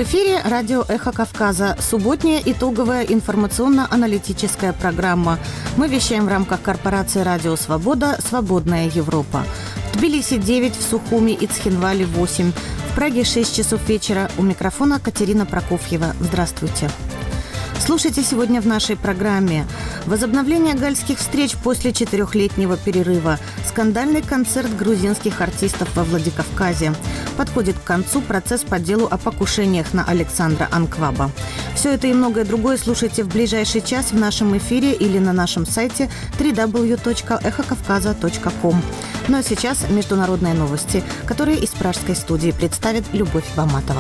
эфире радио «Эхо Кавказа». Субботняя итоговая информационно-аналитическая программа. Мы вещаем в рамках корпорации «Радио Свобода. Свободная Европа». В Тбилиси 9, в Сухуми и Цхинвале 8. В Праге 6 часов вечера. У микрофона Катерина Прокофьева. Здравствуйте. Слушайте сегодня в нашей программе. Возобновление гальских встреч после 4-летнего перерыва. Скандальный концерт грузинских артистов во Владикавказе. Подходит к концу процесс по делу о покушениях на Александра Анкваба. Все это и многое другое слушайте в ближайший час в нашем эфире или на нашем сайте www.эхокавказа.ком. Ну а сейчас международные новости, которые из пражской студии представит Любовь Баматова.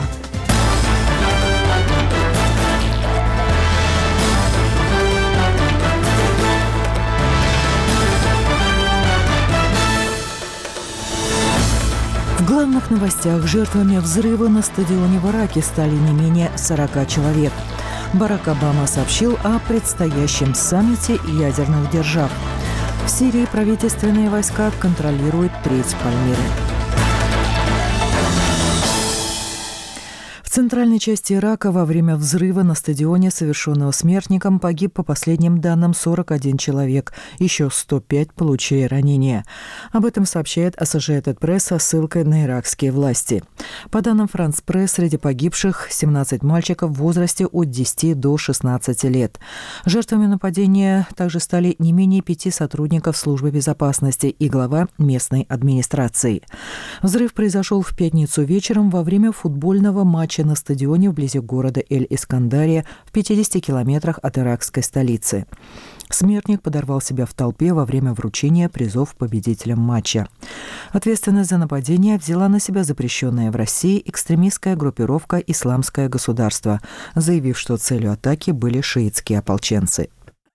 В главных новостях: жертвами взрыва на стадионе в Ираке стали не менее 40 человек. Барак Обама сообщил о предстоящем саммите ядерных держав. В Сирии правительственные войска контролируют треть Пальмиры. В центральной части Ирака во время взрыва на стадионе, совершенного смертником, погиб, по последним данным, 41 человек. Еще 105 получили ранения. Об этом сообщает Associated Press со ссылкой на иракские власти. По данным France Press, среди погибших 17 мальчиков в возрасте от 10 до 16 лет. Жертвами нападения также стали не менее 5 сотрудников службы безопасности и глава местной администрации. Взрыв произошел в пятницу вечером во время футбольного матча на стадионе вблизи города Эль-Искандария в 50 километрах от иракской столицы. Смертник подорвал себя в толпе во время вручения призов победителям матча. Ответственность за нападение взяла на себя запрещенная в России экстремистская группировка «Исламское государство», заявив, что целью атаки были шиитские ополченцы.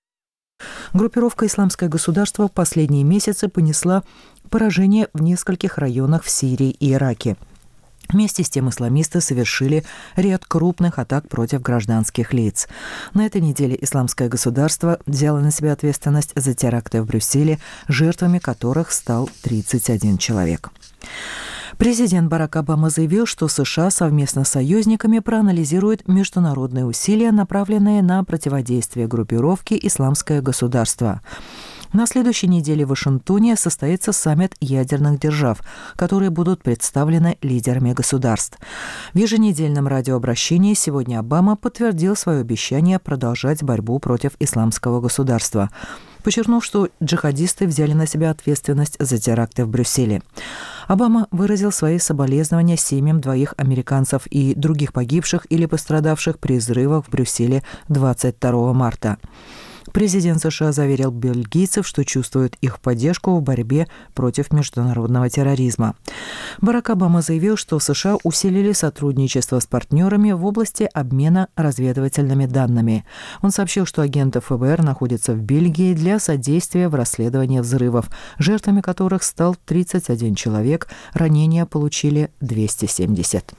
Группировка «Исламское государство» в последние месяцы понесла поражение в нескольких районах в Сирии и Ираке. Вместе с тем исламисты совершили ряд крупных атак против гражданских лиц. На этой неделе Исламское государство взяло на себя ответственность за теракты в Брюсселе, жертвами которых стал 31 человек. Президент Барак Обама заявил, что США совместно с союзниками проанализируют международные усилия, направленные на противодействие группировке «Исламское государство». На следующей неделе в Вашингтоне состоится саммит ядерных держав, которые будут представлены лидерами государств. В еженедельном радиообращении сегодня Обама подтвердил свое обещание продолжать борьбу против исламского государства, подчеркнув, что джихадисты взяли на себя ответственность за теракты в Брюсселе. Обама выразил свои соболезнования семьям 2 американцев и других погибших или пострадавших при взрывах в Брюсселе 22 марта. Президент США заверил бельгийцев, что чувствует их поддержку в борьбе против международного терроризма. Барак Обама заявил, что США усилили сотрудничество с партнерами в области обмена разведывательными данными. Он сообщил, что агенты ФБР находятся в Бельгии для содействия в расследовании взрывов, жертвами которых стал 31 человек, ранения получили 270.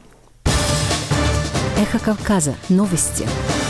Эхо Кавказа. Новости.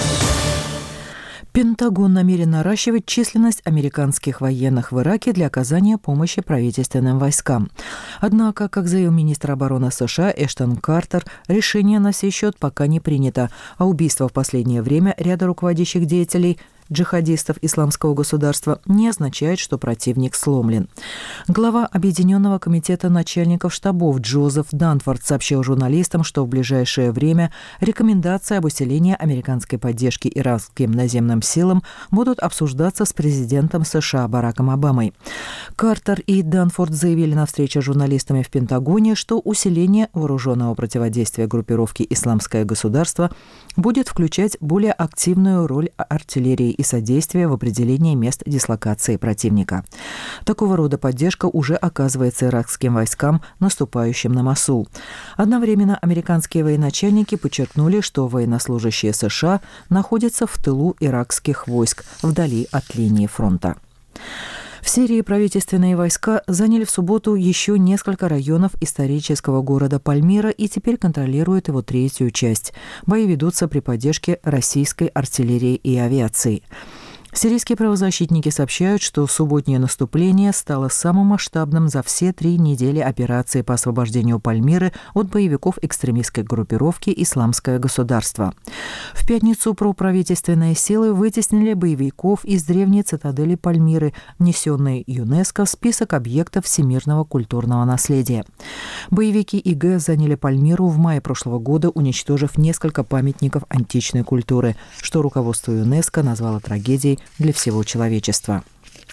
Пентагон намерен наращивать численность американских военных в Ираке для оказания помощи правительственным войскам. Однако, как заявил министр обороны США Эштон Картер, решение на сей счет пока не принято, а убийство в последнее время ряда руководящих деятелей джихадистов Исламского государства не означает, что противник сломлен. Глава Объединенного комитета начальников штабов Джозеф Данфорд сообщил журналистам, что в ближайшее время рекомендации об усилении американской поддержки иракским наземным силам будут обсуждаться с президентом США Бараком Обамой. Картер и Данфорд заявили на встрече с журналистами в Пентагоне, что усиление вооруженного противодействия группировке «Исламское государство» будет включать более активную роль артиллерии и содействия в определении мест дислокации противника. Такого рода поддержка уже оказывается иракским войскам, наступающим на Мосул. Одновременно американские военачальники подчеркнули, что военнослужащие США находятся в тылу иракских войск, вдали от линии фронта. В Сирии правительственные войска заняли в субботу еще несколько районов исторического города Пальмира и теперь контролируют его третью часть. Бои ведутся при поддержке российской артиллерии и авиации. Сирийские правозащитники сообщают, что субботнее наступление стало самым масштабным за все 3 недели операции по освобождению Пальмиры от боевиков экстремистской группировки «Исламское государство». В пятницу проправительственные силы вытеснили боевиков из древней цитадели Пальмиры, внесенной ЮНЕСКО в список объектов всемирного культурного наследия. Боевики ИГ заняли Пальмиру в мае прошлого года, уничтожив несколько памятников античной культуры, что руководство ЮНЕСКО назвало трагедией для всего человечества.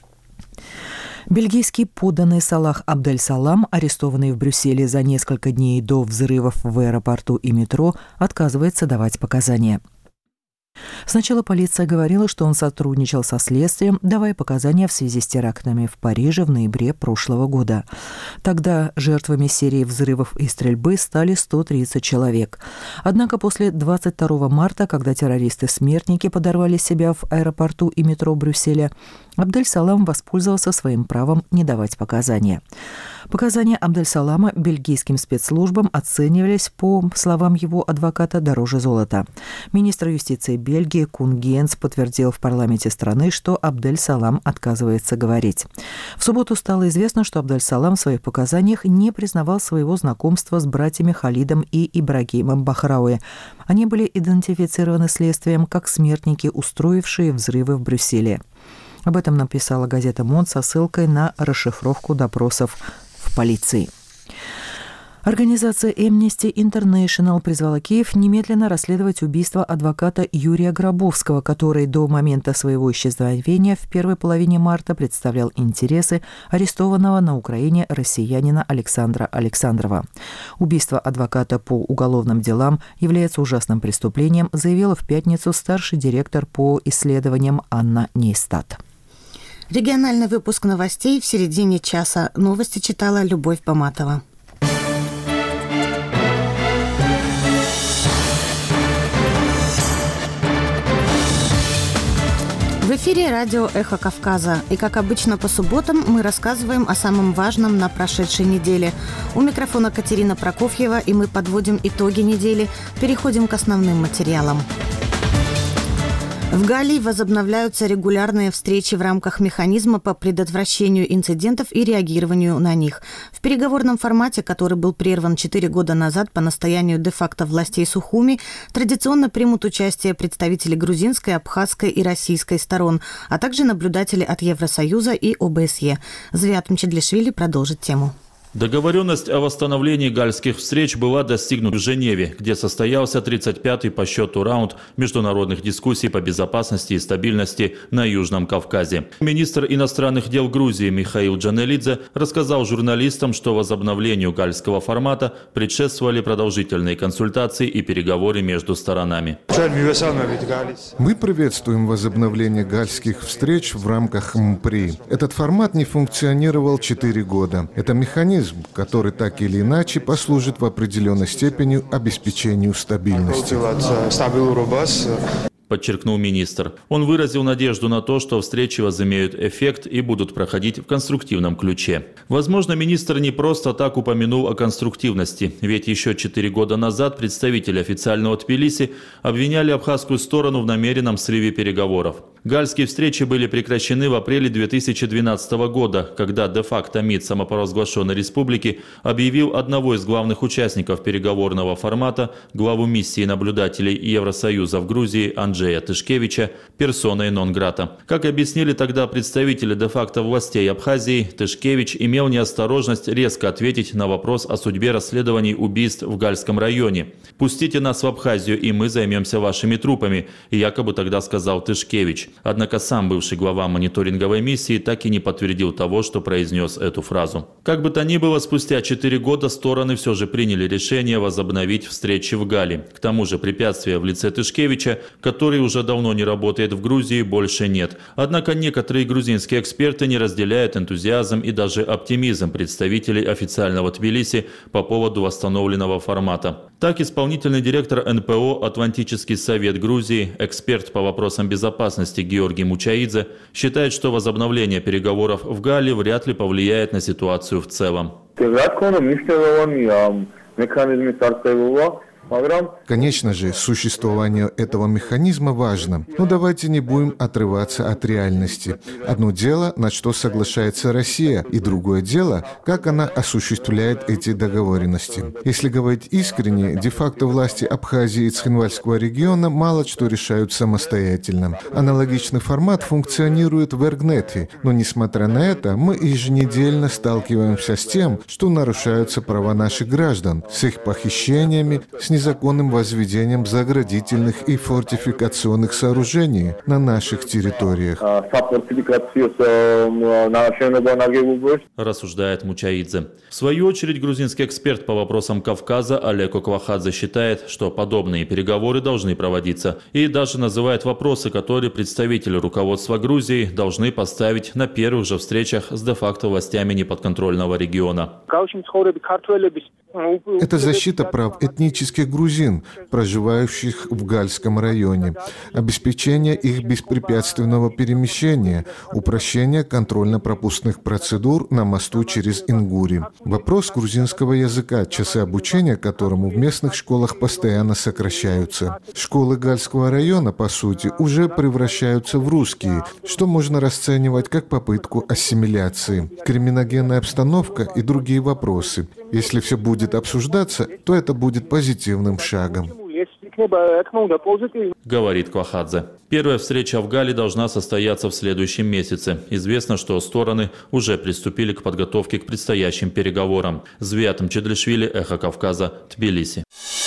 Бельгийский подданный Салах Абдель-Салам, арестованный в Брюсселе за несколько дней до взрывов в аэропорту и метро, отказывается давать показания. Сначала полиция говорила, что он сотрудничал со следствием, давая показания в связи с терактами в Париже в ноябре прошлого года. Тогда жертвами серии взрывов и стрельбы стали 130 человек. Однако после 22 марта, когда террористы-смертники подорвали себя в аэропорту и метро Брюсселя, Абдель-Салам воспользовался своим правом не давать показания. Показания Абдель-Салама бельгийским спецслужбам оценивались, по словам его адвоката, дороже золота. Министр юстиции Бельгии Кун Генс подтвердил в парламенте страны, что Абдель-Салам отказывается говорить. В субботу стало известно, что Абдель-Салам в своих показаниях не признавал своего знакомства с братьями Халидом и Ибрагимом Бахрауи. Они были идентифицированы следствием как смертники, устроившие взрывы в Брюсселе. Об этом написала газета «Монд» со ссылкой на расшифровку допросов в полиции. Организация Amnesty International призвала Киев немедленно расследовать убийство адвоката Юрия Гробовского, который до момента своего исчезновения в первой половине марта представлял интересы арестованного на Украине россиянина Александра Александрова. Убийство адвоката по уголовным делам является ужасным преступлением, заявила в пятницу старший директор по исследованиям Анна Нейстат. Региональный выпуск новостей в середине часа. Новости читала Любовь Поматова. В эфире радио «Эхо Кавказа». И, как обычно, по субботам мы рассказываем о самом важном на прошедшей неделе. У микрофона Катерина Прокофьева, и мы подводим итоги недели. Переходим к основным материалам. В Галлии возобновляются регулярные встречи в рамках механизма по предотвращению инцидентов и реагированию на них. В переговорном формате, который был прерван 4 года назад по настоянию де-факто властей Сухуми, традиционно примут участие представители грузинской, абхазской и российской сторон, а также наблюдатели от Евросоюза и ОБСЕ. Звиат Мчедлишвили продолжит тему. Договоренность о восстановлении гальских встреч была достигнута в Женеве, где состоялся 35-й по счету раунд международных дискуссий по безопасности и стабильности на Южном Кавказе. Министр иностранных дел Грузии Михаил Джанелидзе рассказал журналистам, что возобновлению гальского формата предшествовали продолжительные консультации и переговоры между сторонами. Мы приветствуем возобновление гальских встреч в рамках МПРИ. Этот формат не функционировал 4 года. Это механизм, который так или иначе послужит в определенной степени обеспечению стабильности. Подчеркнул министр. Он выразил надежду на то, что встречи возымеют эффект и будут проходить в конструктивном ключе. Возможно, министр не просто так упомянул о конструктивности, ведь еще 4 года назад представители официального Тбилиси обвиняли абхазскую сторону в намеренном срыве переговоров. Гальские встречи были прекращены в апреле 2012 года, когда де-факто МИД самопровозглашенной республики объявил одного из главных участников переговорного формата, главу миссии наблюдателей Евросоюза в Грузии Анджея Тышкевича, персоной нон-грата. Как объяснили тогда представители де-факто властей Абхазии, Тышкевич имел неосторожность резко ответить на вопрос о судьбе расследований убийств в Гальском районе. «Пустите нас в Абхазию, и мы займемся вашими трупами», якобы тогда сказал Тышкевич. Однако сам бывший глава мониторинговой миссии так и не подтвердил того, что произнес эту фразу. Как бы то ни было, спустя 4 года стороны все же приняли решение возобновить встречи в Галлии. К тому же препятствия в лице Тышкевича, который уже давно не работает в Грузии, больше нет. Однако некоторые грузинские эксперты не разделяют энтузиазм и даже оптимизм представителей официального Тбилиси по поводу восстановленного формата. Так, исполнительный директор НПО «Атлантический совет Грузии», эксперт по вопросам безопасности Георгий Мучаидзе, считает, что возобновление переговоров в Галлии вряд ли повлияет на ситуацию в целом. Конечно же, существование этого механизма важно, но давайте не будем отрываться от реальности. Одно дело, на что соглашается Россия, и другое дело, как она осуществляет эти договоренности. Если говорить искренне, де-факто власти Абхазии и Цхинвальского региона мало что решают самостоятельно. Аналогичный формат функционирует в Эргнете, но несмотря на это, мы еженедельно сталкиваемся с тем, что нарушаются права наших граждан, с их похищениями, с незаконным возведением заградительных и фортификационных сооружений на наших территориях. Рассуждает Мучаидзе. В свою очередь, грузинский эксперт по вопросам Кавказа Олег Оквахадзе считает, что подобные переговоры должны проводиться, и даже называет вопросы, которые представители руководства Грузии должны поставить на первых же встречах с де-факто властями неподконтрольного региона. Это защита прав этнических грузин, проживающих в Гальском районе, обеспечение их беспрепятственного перемещения, упрощение контрольно-пропускных процедур на мосту через Ингури. Вопрос грузинского языка, часы обучения которому в местных школах постоянно сокращаются. Школы Гальского района, по сути, уже превращаются в русские, что можно расценивать как попытку ассимиляции. Криминогенная обстановка и другие вопросы. Если все будет обсуждаться, то это будет позитивным шагом. Говорит Квахадзе. Первая встреча в Гале должна состояться в следующем месяце. Известно, что стороны уже приступили к подготовке к предстоящим переговорам. Звиат Мчедлишвили, Эхо Кавказа, Тбилиси.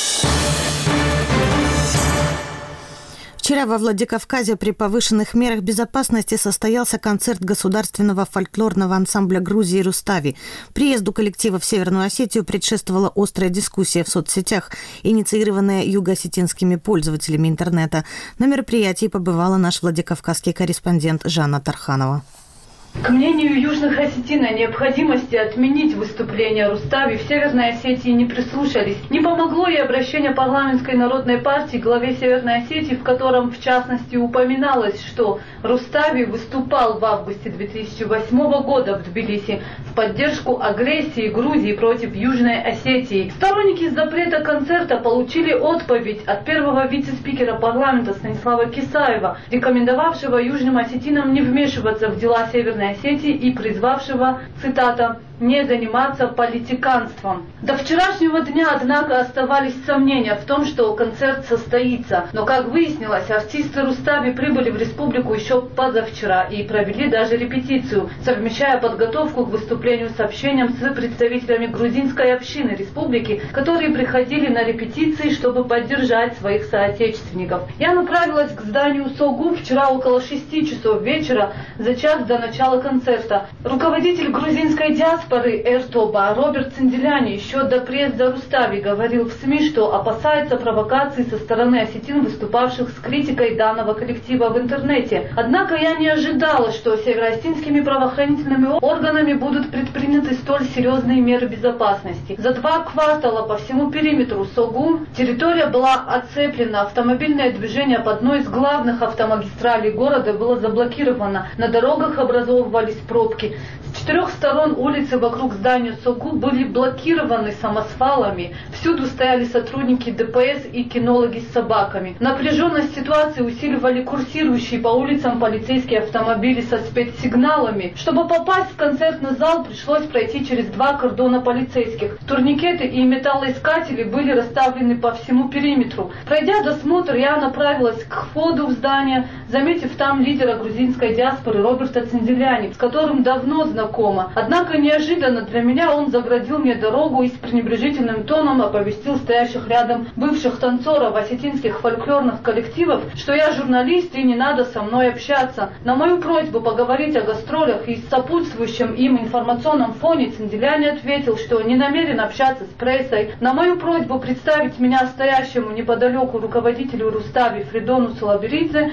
Вчера во Владикавказе при повышенных мерах безопасности состоялся концерт государственного фольклорного ансамбля Грузии «Рустави». Приезду коллектива в Северную Осетию предшествовала острая дискуссия в соцсетях, инициированная юго-осетинскими пользователями интернета. На мероприятии побывала наш владикавказский корреспондент Жанна Тарханова. К мнению южных осетин о необходимости отменить выступление Рустави в Северной Осетии не прислушались. Не помогло и обращение парламентской народной партии к главе Северной Осетии, в котором в частности упоминалось, что Рустави выступал в августе 2008 года в Тбилиси в поддержку агрессии Грузии против Южной Осетии. Сторонники запрета концерта получили отповедь от первого вице-спикера парламента Станислава Кисаева, рекомендовавшего южным осетинам не вмешиваться в дела Северной Осетии и призвавшего, цитата, «не заниматься политиканством». До вчерашнего дня, однако, оставались сомнения в том, что концерт состоится. Но, как выяснилось, артисты Рустави прибыли в республику еще позавчера и провели даже репетицию, совмещая подготовку к выступлению с общением с представителями грузинской общины республики, которые приходили на репетиции, чтобы поддержать своих соотечественников. Я направилась к зданию СОГУ вчера около 6 часов вечера, за час до начала концерта. Руководитель грузинской диаспоры Эртоба Роберт Цинделяни еще до приезда Рустави говорил в СМИ, что опасается провокаций со стороны осетин, выступавших с критикой данного коллектива в интернете. Однако я не ожидала, что североосетинскими правоохранительными органами будут предприняты столь серьезные меры безопасности. За 2 квартала по всему периметру СОГУ территория была оцеплена, автомобильное движение по одной из главных автомагистралей города было заблокировано, на дорогах образовывались пробки. С 4 сторон улицы вокруг здания СОГУ были блокированы самосвалами. Всюду стояли сотрудники ДПС и кинологи с собаками. Напряженность ситуации усиливали курсирующие по улицам полицейские автомобили со спецсигналами. Чтобы попасть в концертный зал, пришлось пройти через 2 кордона полицейских. Турникеты и металлоискатели были расставлены по всему периметру. Пройдя досмотр, я направилась к входу в здание, заметив там лидера грузинской диаспоры Роберта Цинделяни, с которым давно знакома. Однако неожиданно для меня он заградил мне дорогу и с пренебрежительным тоном оповестил стоящих рядом бывших танцоров осетинских фольклорных коллективов, что я журналист и не надо со мной общаться. На мою просьбу поговорить о гастролях и сопутствующем им информационном фоне Цинделяни ответил, что не намерен общаться с прессой. На мою просьбу представить меня стоящему неподалеку руководителю Рустави Фридону Салаберидзе он также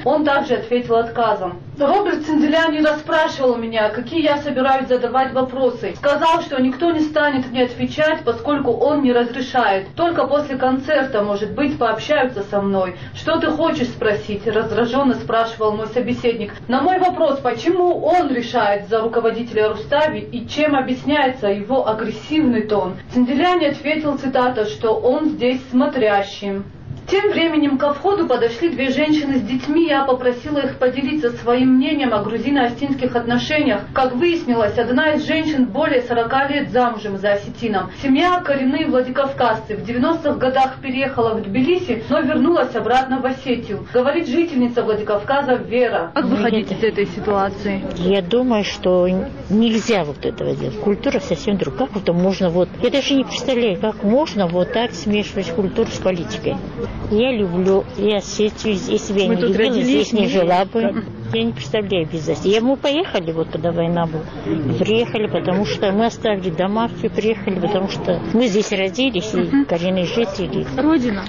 же ответил отказом. Роберт Цинделя не расспрашивал меня, какие я собираюсь задавать вопросы. Сказал, что никто не станет мне отвечать, поскольку он не разрешает. Только после концерта, может быть, пообщаются со мной. Что ты хочешь спросить? Раздраженно спрашивал мой собеседник. На мой вопрос, почему он решает за руководителя Рустави и чем объясняется его агрессивный тон, Цинделя не ответил, цитата, что он здесь смотрящим. Тем временем ко входу подошли две женщины с детьми. Я попросила их поделиться своим мнением о грузино-осетинских отношениях. Как выяснилось, одна из женщин более 40 лет замужем за осетином. Семья коренные владикавказцы. В 90-х годах переехала в Тбилиси, но вернулась обратно в Осетию. Говорит жительница Владикавказа Вера. Как выходить из этой ситуации? Я думаю, что нельзя вот этого делать. Культура совсем другая. Как это можно вот... Я даже не представляю, как можно вот так смешивать культуру с политикой. Я люблю и Осетию, если бы я не любила, здесь не жила бы. Я не представляю без Осетии. Мы поехали, вот когда война была, приехали, потому что мы оставили дома, все приехали, потому что мы здесь родились, и коренные жители. Родина?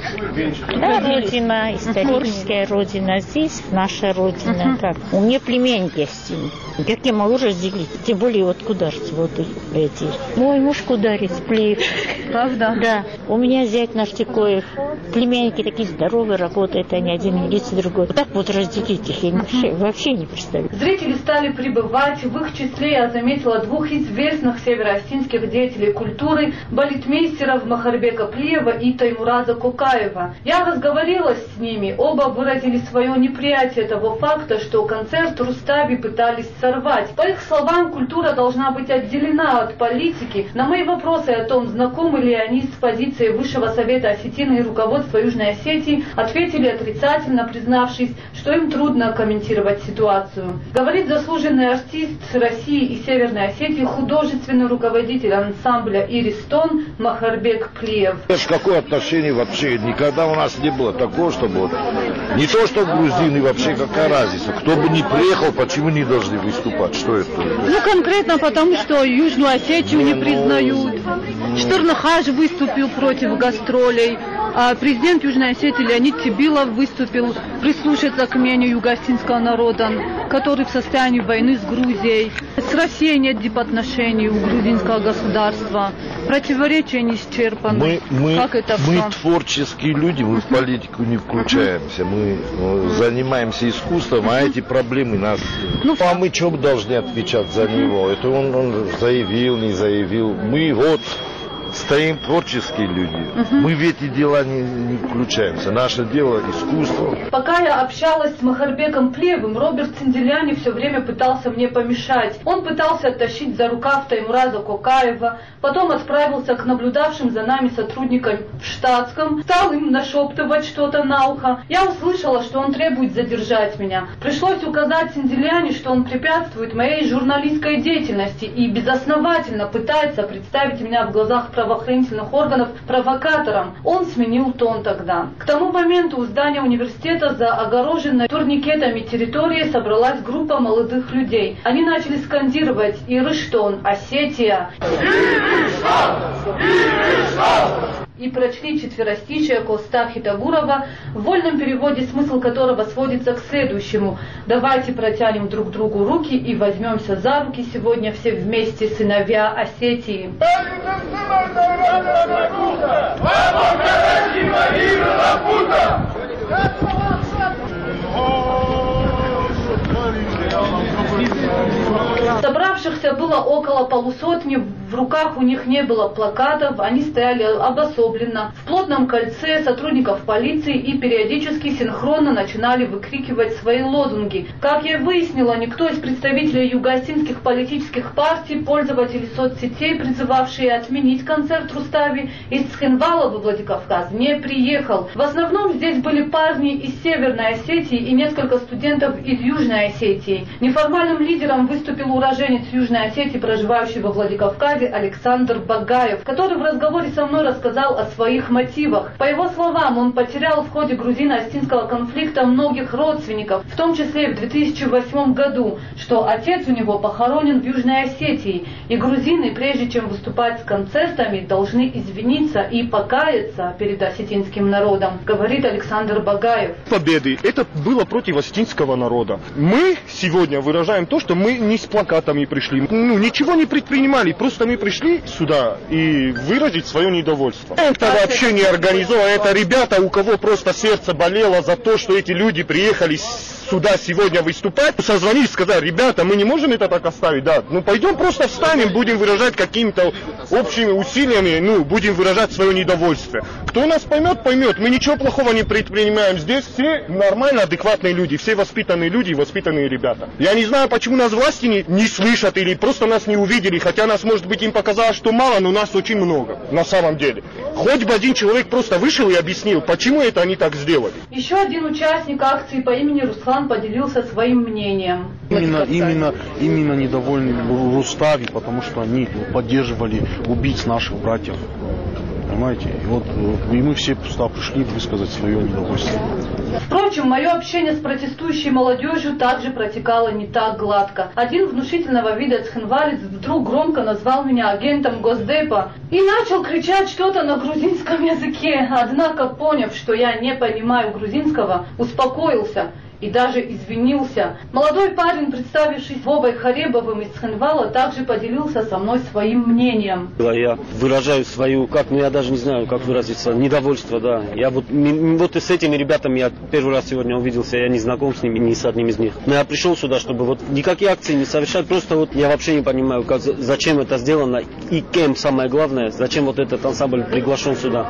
Да, родина, историческая родина. Здесь наша родина. Как? У меня племянники осетины. Как я могу разделить? Тем более вот кударцы, вот эти. Мой муж кударец, Плеев. Правда? Да. У меня зять наш Тикоев. Племянники такие здоровые, работают, они один милиция, другой. Вот так вот разделить их я вообще не представляю. Зрители стали прибывать. В их числе я заметила двух известных североосетинских деятелей культуры, балетмейстеров Махарбека Плиева и Таймураза Кокаева. Я разговорилась с ними. Оба выразили свое неприятие того факта, что концерт Рустави пытались сорвать. По их словам, культура должна быть отделена от политики. На мои вопросы о том, знакомы ли они с позицией Высшего Совета Осетины и руководства Южной Осетии, ответили отрицательно, признавшись, что им трудно комментировать ситуацию. Говорит заслуженный артист России и Северной Осетии, художественный руководитель ансамбля «Иристон» Махарбек Плиев. Какое отношение вообще? Никогда у нас не было такого, чтобы вот, не то, что грузины, вообще какая разница. Кто бы ни приехал, почему не должны выступать? Что это? Ну, конкретно потому, что Южную Осетию не признают. Штырнахаж выступил против гастролей. А президент Южной Осетии Леонид Тибилов выступил прислушаться к мнению юго-осетинского народа, который в состоянии войны с Грузией. С Россией нет дипотношений у грузинского государства. Противоречия не исчерпаны. Мы творческие люди, мы в политику не включаемся. Мы занимаемся искусством, а эти проблемы нас... а мы что должны отвечать за него? Это он заявил, не заявил. Мы вот... Стоим творческие люди. Мы в эти дела не включаемся. Наше дело искусство. Пока я общалась с Махарбеком Плиевым, Роберт Цинделяни все время пытался мне помешать. Он пытался оттащить за рукав Таймураза Кокаева, потом отправился к наблюдавшим за нами сотрудникам в штатском, стал им нашептывать что-то на ухо. Я услышала, что он требует задержать меня. Пришлось указать Цинделяни, что он препятствует моей журналистской деятельности и безосновательно пытается представить меня в глазах правоохранительных органов провокатором. Он сменил тон тогда. К тому моменту у здания университета за огороженной турникетами территорией собралась группа молодых людей. Они начали скандировать «Ирыштон! Осетия!» и прочли четверостишие Костахи Тагурова, в вольном переводе смысл которого сводится к следующему: «Давайте протянем друг другу руки и возьмемся за руки сегодня все вместе, сыновья Осетии». Собравшихся было около полусотни, в руках у них не было плакатов, они стояли обособленно, в плотном кольце сотрудников полиции и периодически синхронно начинали выкрикивать свои лозунги. Как я выяснила, никто из представителей юго-осетинских политических партий, пользователей соцсетей, призывавшие отменить концерт Рустави из Цхинвала во Владикавказ, не приехал. В основном здесь были парни из Северной Осетии и несколько студентов из Южной Осетии. Неформальным лидером выступил уроженец Южной Осетии, проживающий во Владикавказе, Кавказе Александр Багаев, который в разговоре со мной рассказал о своих мотивах. По его словам, он потерял в ходе грузино-осетинского конфликта многих родственников, в том числе и в 2008 году, что отец у него похоронен в Южной Осетии, и грузины, прежде чем выступать с концертами, должны извиниться и покаяться перед осетинским народом, говорит Александр Багаев. Победы. Это было против осетинского народа. Мы сегодня выражаем то, что мы не с плакатами пришли. Ничего не предпринимали. Просто мы пришли сюда и выразить свое недовольство. Это вообще не организовано. Это ребята, у кого просто сердце болело за то, что эти люди приехали сюда сегодня выступать. Созвонили, сказали: ребята, мы не можем это так оставить. Да, пойдем просто встанем, будем выражать какими-то общими усилиями, будем выражать свое недовольство. Кто нас поймет, поймет. Мы ничего плохого не предпринимаем. Здесь все нормально, адекватные люди, все воспитанные люди и воспитанные ребята. Я не знаю, почему нас власти не слышат или просто нас не увидели, хотя нас, может быть, им показалось, что мало, но нас очень много, на самом деле. Хоть бы один человек просто вышел и объяснил, почему это они так сделали. Еще один участник акции по имени Руслан поделился своим мнением. Именно недовольны Рустави, потому что они поддерживали убийц наших братьев. Понимаете? И мы все пришли высказать свое недовольство. Впрочем, мое общение с протестующей молодежью также протекало не так гладко. Один внушительного вида цхинвалец вдруг громко назвал меня агентом Госдепа и начал кричать что-то на грузинском языке. Однако, поняв, что я не понимаю грузинского, успокоился и даже извинился. Молодой парень, представившись Вовой Харебовым из Цхинвала, также поделился со мной своим мнением. Я выражаю свою, я даже не знаю, как выразиться, недовольство, да. Я вот и с этими ребятами я первый раз сегодня увиделся, я не знаком с ними, ни с одним из них. Но я пришел сюда, чтобы никакие акции не совершать, просто я вообще не понимаю, зачем это сделано и кем, самое главное, зачем этот ансамбль приглашен сюда.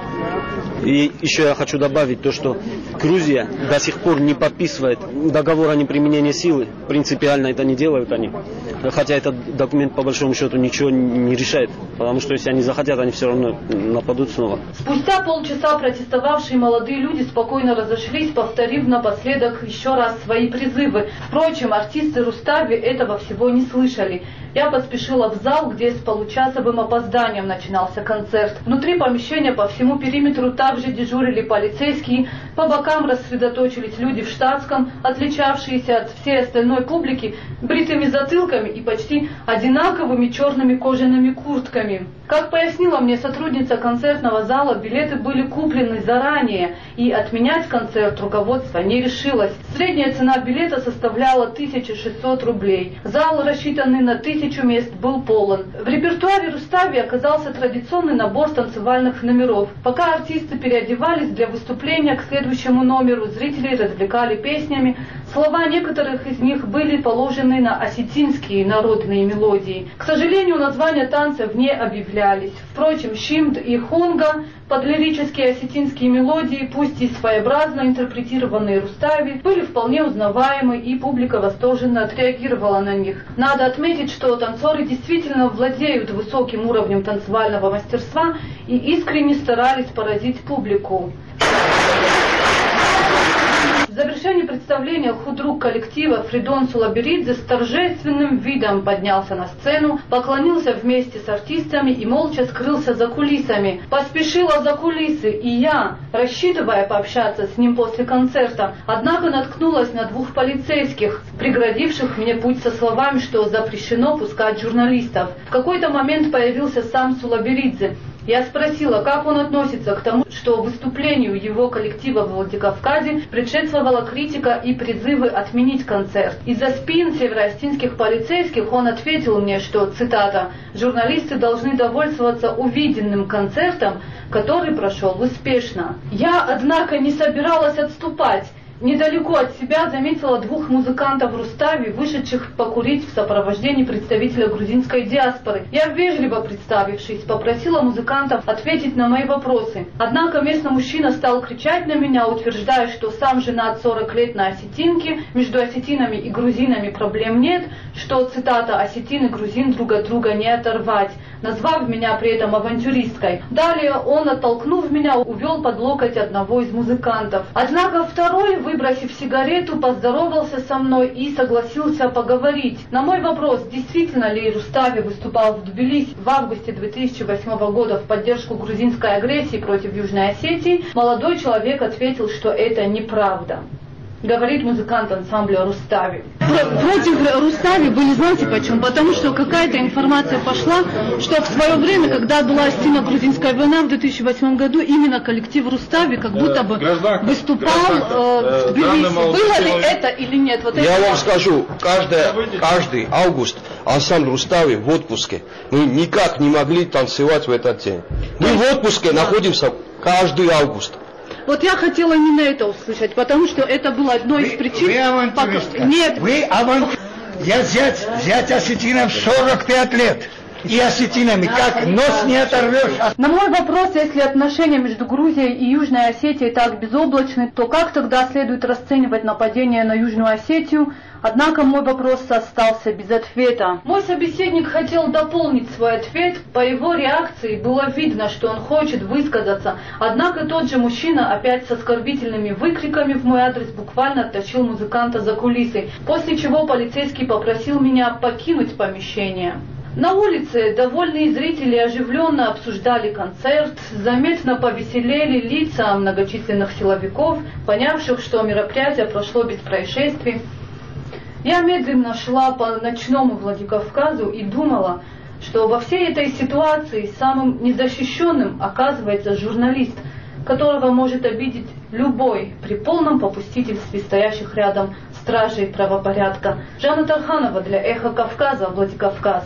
И еще я хочу добавить то, что Грузия до сих пор не подписывает договор о неприменении силы. Принципиально это не делают они. Хотя этот документ по большому счету ничего не решает. Потому что если они захотят, они все равно нападут снова. Спустя полчаса протестовавшие молодые люди спокойно разошлись, повторив напоследок еще раз свои призывы. Впрочем, артисты Рустави этого всего не слышали. Я поспешила в зал, где с получасовым опозданием начинался концерт. Внутри помещения по всему периметру также дежурили полицейские, по бокам рассредоточились люди в штатском, отличавшиеся от всей остальной публики бритыми затылками и почти одинаковыми черными кожаными куртками. Как пояснила мне сотрудница концертного зала, билеты были куплены заранее, и отменять концерт руководство не решилось. Средняя цена билета составляла 1600 рублей. Зал, рассчитанный на 1000 мест, был полон. В репертуаре Рустави оказался традиционный набор танцевальных номеров. Пока артисты переодевались для выступления к следующему номеру, зрителей развлекали песнями. Слова некоторых из них были положены на осетинские народные мелодии. К сожалению, названия танцев не объявлялись. Впрочем, Шимд и Хунга под лирические осетинские мелодии, пусть и своеобразно интерпретированные Рустави, были вполне узнаваемы, и публика восторженно отреагировала на них. Надо отметить, что танцоры действительно владеют высоким уровнем танцевального мастерства и искренне старались поразить публику. В завершении представления худрук коллектива Фридон Сулаберидзе с торжественным видом поднялся на сцену, поклонился вместе с артистами и молча скрылся за кулисами. Поспешила за кулисы и я, рассчитывая пообщаться с ним после концерта, однако наткнулась на двух полицейских, преградивших мне путь со словами, что запрещено пускать журналистов. В какой-то момент появился сам Сулаберидзе. Я спросила, как он относится к тому, что выступлению его коллектива в Владикавказе предшествовала критика и призывы отменить концерт. Из-за спин североостинских полицейских он ответил мне, что, цитата, «журналисты должны довольствоваться увиденным концертом, который прошел успешно». Я, однако, не собиралась отступать. Недалеко от себя заметила двух музыкантов Рустави, вышедших покурить в сопровождении представителя грузинской диаспоры. Я, вежливо представившись, попросила музыкантов ответить на мои вопросы. Однако местный мужчина стал кричать на меня, утверждая, что сам женат 40 лет на осетинке, между осетинами и грузинами проблем нет, что, цитата, «осетин и грузин друг от друга не оторвать», назвав меня при этом авантюристкой. Далее он, оттолкнув меня, увел под локоть одного из музыкантов. Однако второй выбросив сигарету, поздоровался со мной и согласился поговорить. На мой вопрос, действительно ли Рустави выступал в Тбилиси в августе 2008 года в поддержку грузинской агрессии против Южной Осетии, молодой человек ответил, что это неправда. Говорит музыкант ансамбля Рустави. Против Рустави были, знаете почему? Потому что какая-то информация пошла, что в свое время, когда была сино-грузинская война в 2008 году, именно коллектив Рустави как будто бы выступал в Тбилиси. Было ли это или нет? Вот я вам скажу, каждый август ансамбль Рустави в отпуске. Мы никак не могли танцевать в этот день. Мы в отпуске находимся каждый август. Вот я хотела именно это услышать, потому что это было одной из причин... Вы авантюристка. Нет. Вы авантюристка. Я зять осетинов 45 лет. И осетинами как нос не оторвешь. На мой вопрос, если отношения между Грузией и Южной Осетией так безоблачны, то как тогда следует расценивать нападение на Южную Осетию? Однако мой вопрос остался без ответа. Мой собеседник хотел дополнить свой ответ. По его реакции было видно, что он хочет высказаться. Однако тот же мужчина опять с оскорбительными выкриками в мой адрес буквально оттащил музыканта за кулисы, после чего полицейский попросил меня покинуть помещение. На улице довольные зрители оживленно обсуждали концерт, заметно повеселели лица многочисленных силовиков, понявших, что мероприятие прошло без происшествий. Я медленно шла по ночному Владикавказу и думала, что во всей этой ситуации самым незащищенным оказывается журналист, которого может обидеть любой при полном попустительстве стоящих рядом стражей правопорядка. Жанна Тарханова для «Эхо Кавказа», Владикавказ.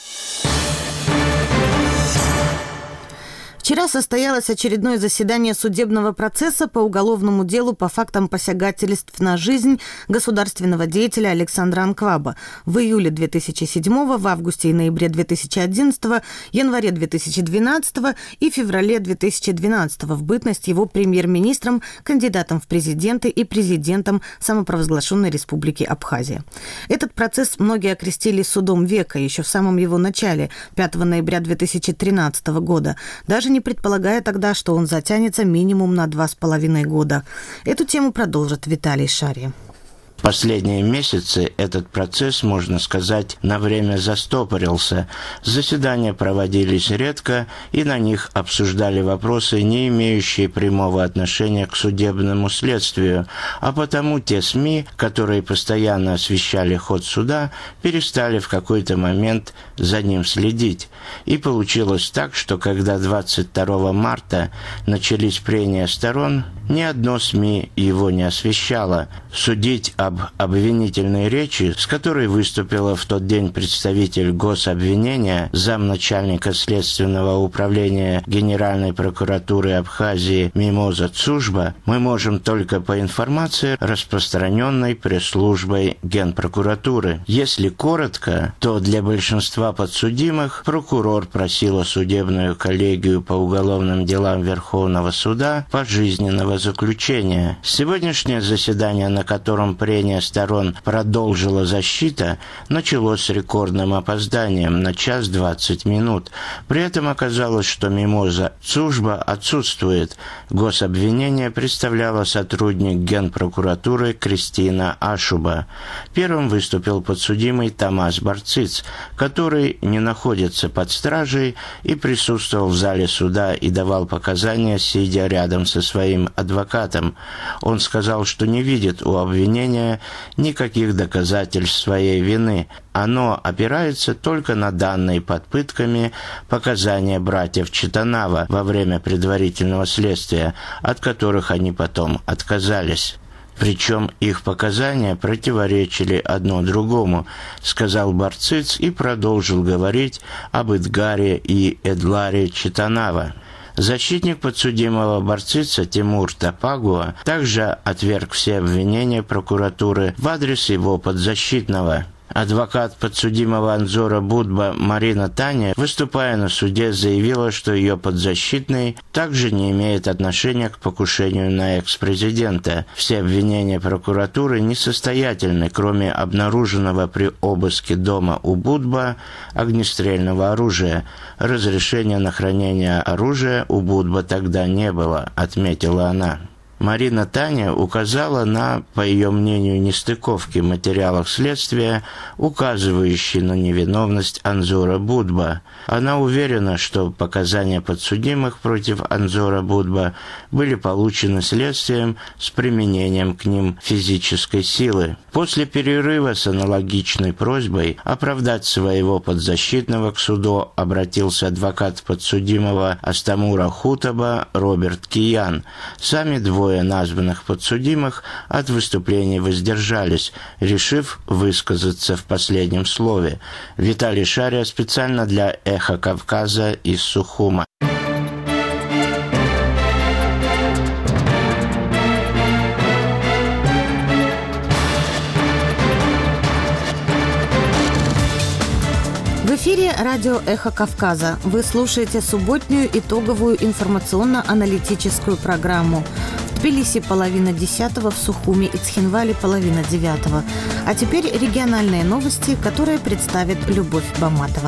Вчера состоялось очередное заседание судебного процесса по уголовному делу по фактам посягательств на жизнь государственного деятеля Александра Анкваба. В июле 2007, в августе и ноябре 2011, январе 2012 и феврале 2012 в бытность его премьер-министром, кандидатом в президенты и президентом самопровозглашенной республики Абхазия. Этот процесс многие окрестили судом века еще в самом его начале, 5 ноября 2013 года. Даже не предполагая тогда, что он затянется минимум на 2,5 года. Эту тему продолжит Виталий Шарий. Последние месяцы этот процесс, можно сказать, на время застопорился. Заседания проводились редко, и на них обсуждали вопросы, не имеющие прямого отношения к судебному следствию, а потому те СМИ, которые постоянно освещали ход суда, перестали в какой-то момент за ним следить. И получилось так, что когда 22 марта начались прения сторон, ни одно СМИ его не освещало. Судить об обвинительной речи, с которой выступила в тот день представитель гособвинения, замначальника Следственного управления Генеральной прокуратуры Абхазии Мимоза Цужба, мы можем только по информации, распространенной пресс-службой Генпрокуратуры. Если коротко, то для большинства подсудимых прокурор просила судебную коллегию по уголовным делам Верховного суда пожизненного заключения. Сегодняшнее заседание, на котором прения сторон продолжила защита, началось с рекордным опозданием на 1:20 минут. При этом оказалось, что Мимоза Цужба отсутствует. Гособвинение представляла сотрудник Генпрокуратуры Кристина Ашуба. Первым выступил подсудимый Тамас Барциц, который не находится под стражей и присутствовал в зале суда и давал показания, сидя рядом со своим адвокатом. Он сказал, что не видит у обвинения никаких доказательств своей вины. Оно опирается только на данные под пытками показания братьев Читанава во время предварительного следствия, от которых они потом отказались. Причем их показания противоречили одно другому, сказал Барциц и продолжил говорить об Эдгаре и Эдларе Читанава. Защитник подсудимого Барцица Тимур Тапагуа также отверг все обвинения прокуратуры в адрес его подзащитного. Адвокат подсудимого Анзора Будба Марина Таня, выступая на суде, заявила, что ее подзащитный также не имеет отношения к покушению на экс-президента. Все обвинения прокуратуры несостоятельны, кроме обнаруженного при обыске дома у Будба огнестрельного оружия. Разрешения на хранение оружия у Будба тогда не было, отметила она. Марина Таня указала на, по ее мнению, нестыковки в материалах следствия, указывающие на невиновность Анзора Будба. Она уверена, что показания подсудимых против Анзора Будба были получены следствием с применением к ним физической силы. После перерыва с аналогичной просьбой оправдать своего подзащитного к суду обратился адвокат подсудимого Астамура Хутаба Роберт Киян. Сами двое названных подсудимых от выступления воздержались, решив высказаться в последнем слове. Виталий Шария специально для «Эхо Кавказа» из Сухума. В эфире радио «Эхо Кавказа». Вы слушаете субботнюю итоговую информационно-аналитическую программу. В Тбилиси 9:30, в Сухуме и Цхинвале 9:30. А теперь региональные новости, которые представит Любовь Баматова.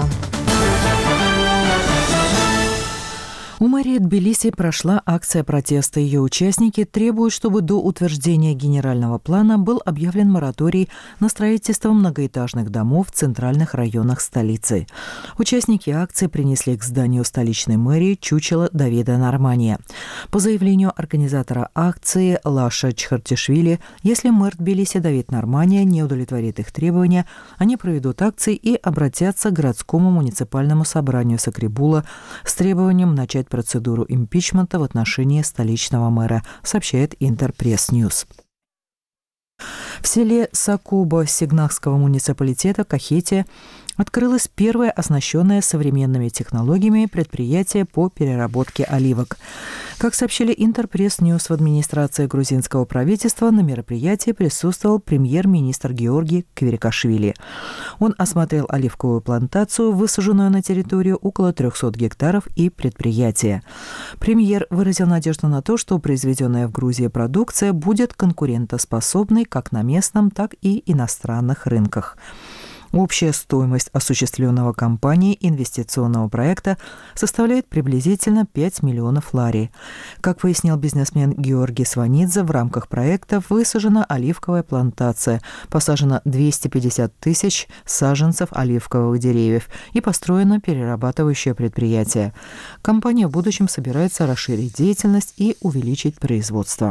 У мэрии Тбилиси прошла акция протеста. Ее участники требуют, чтобы до утверждения генерального плана был объявлен мораторий на строительство многоэтажных домов в центральных районах столицы. Участники акции принесли к зданию столичной мэрии чучело Давида Нормания. По заявлению организатора акции Лаша Чхартишвили, если мэр Тбилиси Давид Нормания не удовлетворит их требования, они проведут акции и обратятся к городскому муниципальному собранию Сакрибула с требованием начать процедуру импичмента в отношении столичного мэра, сообщает Интерпресс Ньюс. В селе Сакуба Сигнахского муниципалитета Кахетия открылось первое оснащенное современными технологиями предприятие по переработке оливок. Как сообщили Интерпресс Ньюс, в администрации грузинского правительства на мероприятии присутствовал премьер-министр Георгий Кверикашвили. Он осмотрел оливковую плантацию, высаженную на территории около 300 гектаров, и предприятие. Премьер выразил надежду на то, что произведенная в Грузии продукция будет конкурентоспособной как на местном, так и иностранных рынках. Общая стоимость осуществленного компанией инвестиционного проекта составляет приблизительно 5 миллионов лари. Как пояснил бизнесмен Георгий Сванидзе, в рамках проекта высажена оливковая плантация, посажено 250 тысяч саженцев оливковых деревьев и построено перерабатывающее предприятие. Компания в будущем собирается расширить деятельность и увеличить производство.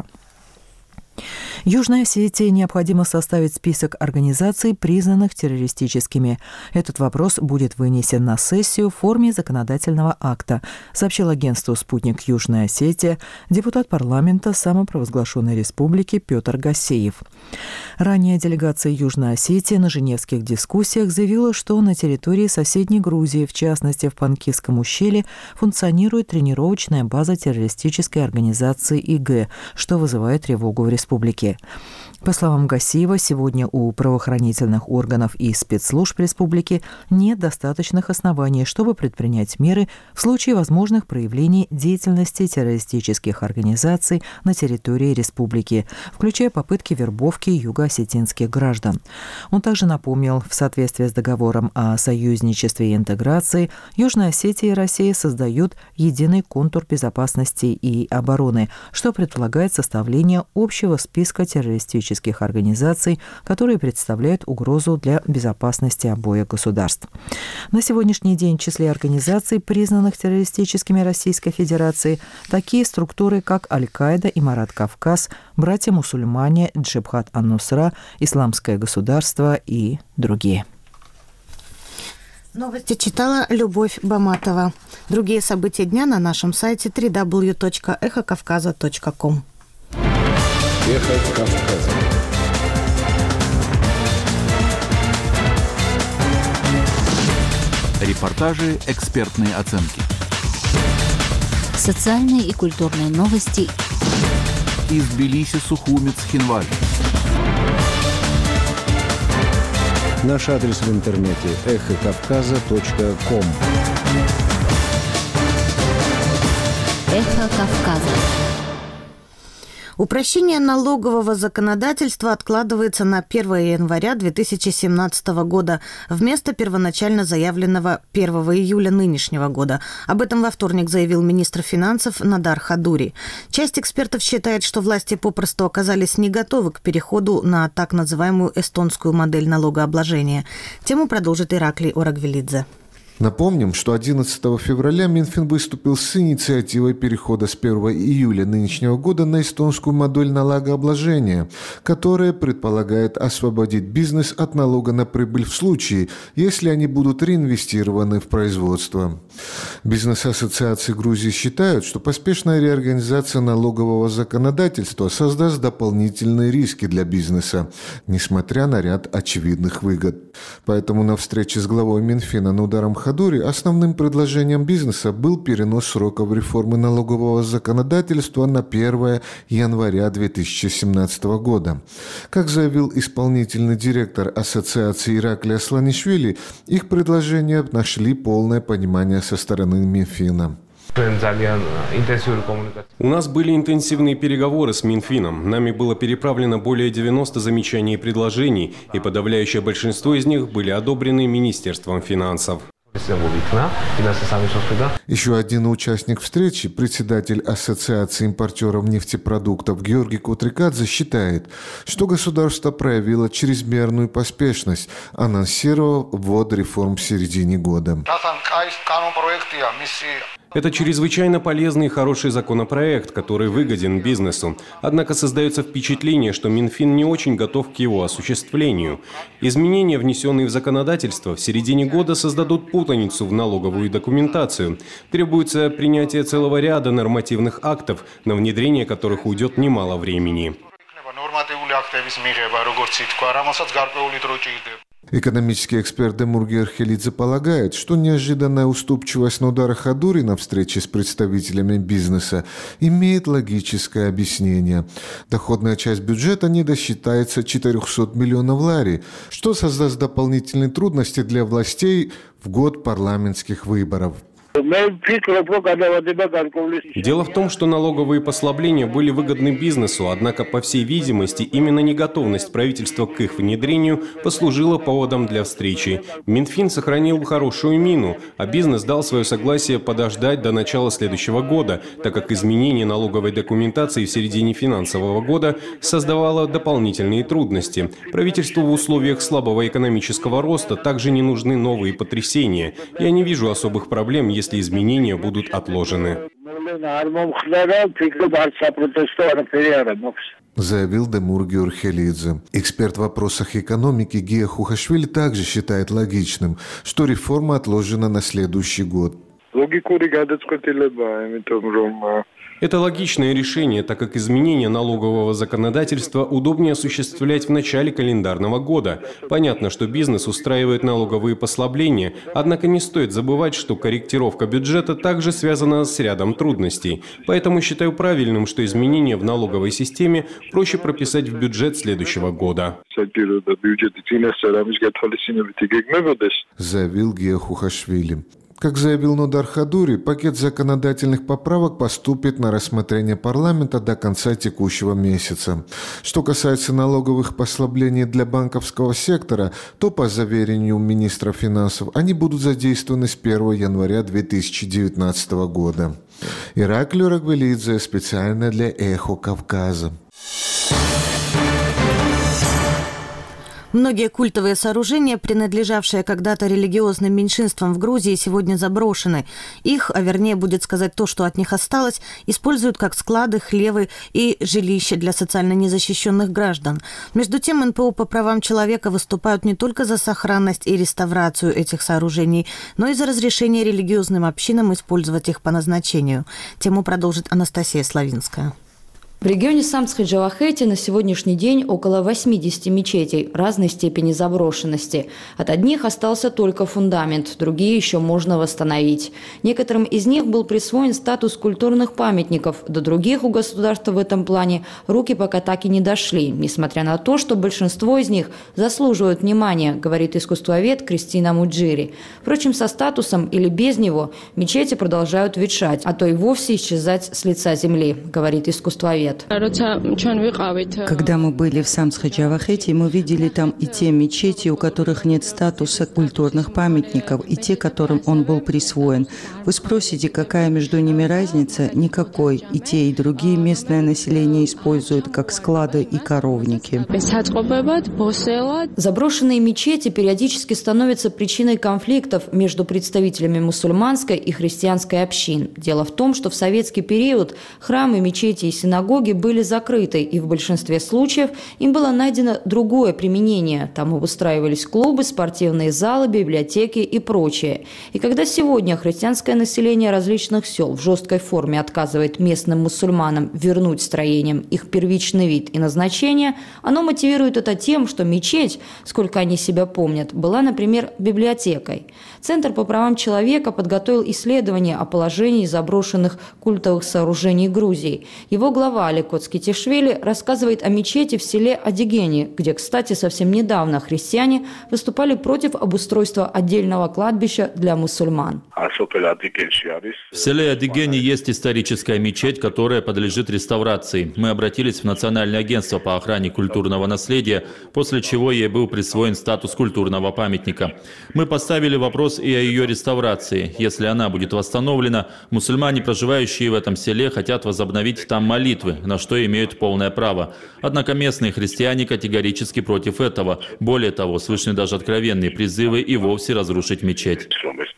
Южной Осетии необходимо составить список организаций, признанных террористическими. Этот вопрос будет вынесен на сессию в форме законодательного акта, сообщил агентству «Спутник Южная Осетия» депутат парламента самопровозглашенной республики Петр Гасеев. Ранее делегация Южной Осетии на женевских дискуссиях заявила, что на территории соседней Грузии, в частности в Панкисском ущелье, функционирует тренировочная база террористической организации ИГ, что вызывает тревогу в республике. По словам Гасиева, сегодня у правоохранительных органов и спецслужб республики нет достаточных оснований, чтобы предпринять меры в случае возможных проявлений деятельности террористических организаций на территории республики, включая попытки вербовки юго-осетинских граждан. Он также напомнил, в соответствии с договором о союзничестве и интеграции, Южная Осетия и Россия создают единый контур безопасности и обороны, что предполагает составление общего списка террористических организаций, которые представляют угрозу для безопасности обоих государств. На сегодняшний день в числе организаций, признанных террористическими Российской Федерации, такие структуры, как Аль-Каида, Имарат Кавказ, братья-мусульмане, Джебхат ан-Нусра, Исламское государство и другие. Новости читала Любовь Баматова. Другие события дня на нашем сайте www.эхокавказа.ком. Эхо Кавказа. Репортажи, экспертные оценки. Социальные и культурные новости. Из Тбилиси, Сухуми, Цхинваль. Наш адрес в интернете эхокавказа.ком. Эхо Кавказа. Упрощение налогового законодательства откладывается на 1 января 2017 года вместо первоначально заявленного 1 июля нынешнего года. Об этом во вторник заявил министр финансов Нодар Хадури. Часть экспертов считает, что власти попросту оказались не готовы к переходу на так называемую эстонскую модель налогообложения. Тему продолжит Ираклий Орагвелидзе. Напомним, что 11 февраля Минфин выступил с инициативой перехода с 1 июля нынешнего года на эстонскую модель налогообложения, которая предполагает освободить бизнес от налога на прибыль в случае, если они будут реинвестированы в производство. Бизнес-ассоциации Грузии считают, что поспешная реорганизация налогового законодательства создаст дополнительные риски для бизнеса, несмотря на ряд очевидных выгод. Поэтому на встрече с главой Минфина Нодаром Хадури основным предложением бизнеса был перенос сроков реформы налогового законодательства на 1 января 2017 года. Как заявил исполнительный директор ассоциации Ираклий Асланишвили, их предложения нашли полное понимание со стороны Минфина. У нас были интенсивные переговоры с Минфином. Нами было переправлено более 90 замечаний и предложений, и подавляющее большинство из них были одобрены Министерством финансов. Еще один участник встречи, председатель Ассоциации импортеров нефтепродуктов Георгий Кутрикадзе, считает, что государство проявило чрезмерную поспешность, анонсировав ввод реформ в середине года. Это чрезвычайно полезный и хороший законопроект, который выгоден бизнесу. Однако создается впечатление, что Минфин не очень готов к его осуществлению. Изменения, внесенные в законодательство, в середине года создадут путаницу в налоговую документацию. Требуется принятие целого ряда нормативных актов, на внедрение которых уйдет немало времени. Экономический эксперт Демурги Орхелидзе полагает, что неожиданная уступчивость Нодара Хадури на встрече с представителями бизнеса имеет логическое объяснение. Доходная часть бюджета не досчитается 400 миллионов лари, что создаст дополнительные трудности для властей в год парламентских выборов. Дело в том, что налоговые послабления были выгодны бизнесу, однако, по всей видимости, именно неготовность правительства к их внедрению послужила поводом для встречи. Минфин сохранил хорошую мину, а бизнес дал свое согласие подождать до начала следующего года, так как изменение налоговой документации в середине финансового года создавало дополнительные трудности. Правительству в условиях слабого экономического роста также не нужны новые потрясения. Я не вижу особых проблем, если изменения будут отложены. Заявил Демурги Орхелидзе. Эксперт в вопросах экономики Гия Хухашвили также считает логичным, что реформа отложена на следующий год. Это логичное решение, так как изменение налогового законодательства удобнее осуществлять в начале календарного года. Понятно, что бизнес устраивает налоговые послабления, однако не стоит забывать, что корректировка бюджета также связана с рядом трудностей. Поэтому считаю правильным, что изменения в налоговой системе проще прописать в бюджет следующего года. Заявил Гия Хухашвили. Как заявил Нодар Хадури, пакет законодательных поправок поступит на рассмотрение парламента до конца текущего месяца. Что касается налоговых послаблений для банковского сектора, то, по заверению министра финансов, они будут задействованы с 1 января 2019 года. Ираклий Орагвелидзе, специально для «Эхо Кавказа». Многие культовые сооружения, принадлежавшие когда-то религиозным меньшинствам в Грузии, сегодня заброшены. Их, а вернее будет сказать то, что от них осталось, используют как склады, хлевы и жилища для социально незащищенных граждан. Между тем, НПО по правам человека выступают не только за сохранность и реставрацию этих сооружений, но и за разрешение религиозным общинам использовать их по назначению. Тему продолжит Анастасия Славинская. В регионе Самтхи-Джавахети на сегодняшний день около 80 мечетей разной степени заброшенности. От одних остался только фундамент, другие еще можно восстановить. Некоторым из них был присвоен статус культурных памятников, до других у государства в этом плане руки пока так и не дошли, несмотря на то, что большинство из них заслуживают внимания, говорит искусствовед Кристина Муджири. Впрочем, со статусом или без него мечети продолжают ветшать, а то и вовсе исчезать с лица земли, говорит искусствовед. лет. Когда мы были в Самсхе-Джавахете, мы видели там и те мечети, у которых нет статуса культурных памятников, и те, которым он был присвоен. Вы спросите, какая между ними разница? Никакой. И те, и другие местное население используют как склады и коровники. Заброшенные мечети периодически становятся причиной конфликтов между представителями мусульманской и христианской общин. Дело в том, что в советский период храмы, мечети и синагоги были закрыты, и в большинстве случаев им было найдено другое применение. Там обустраивались клубы, спортивные залы, библиотеки и прочее. И когда сегодня христианское население различных сел в жесткой форме отказывает местным мусульманам вернуть строениям их первичный вид и назначение, оно мотивирует это тем, что мечеть, сколько они себя помнят, была, например, библиотекой. Центр по правам человека подготовил исследование о положении заброшенных культовых сооружений Грузии. Его глава Аликот Скитишвили рассказывает о мечети в селе Адигени, где, кстати, совсем недавно христиане выступали против обустройства отдельного кладбища для мусульман. В селе Адигени есть историческая мечеть, которая подлежит реставрации. Мы обратились в Национальное агентство по охране культурного наследия, после чего ей был присвоен статус культурного памятника. Мы поставили вопрос и о ее реставрации. Если она будет восстановлена, мусульмане, проживающие в этом селе, хотят возобновить там молитвы, на что имеют полное право. Однако местные христиане категорически против этого. Более того, слышны даже откровенные призывы и вовсе разрушить мечеть.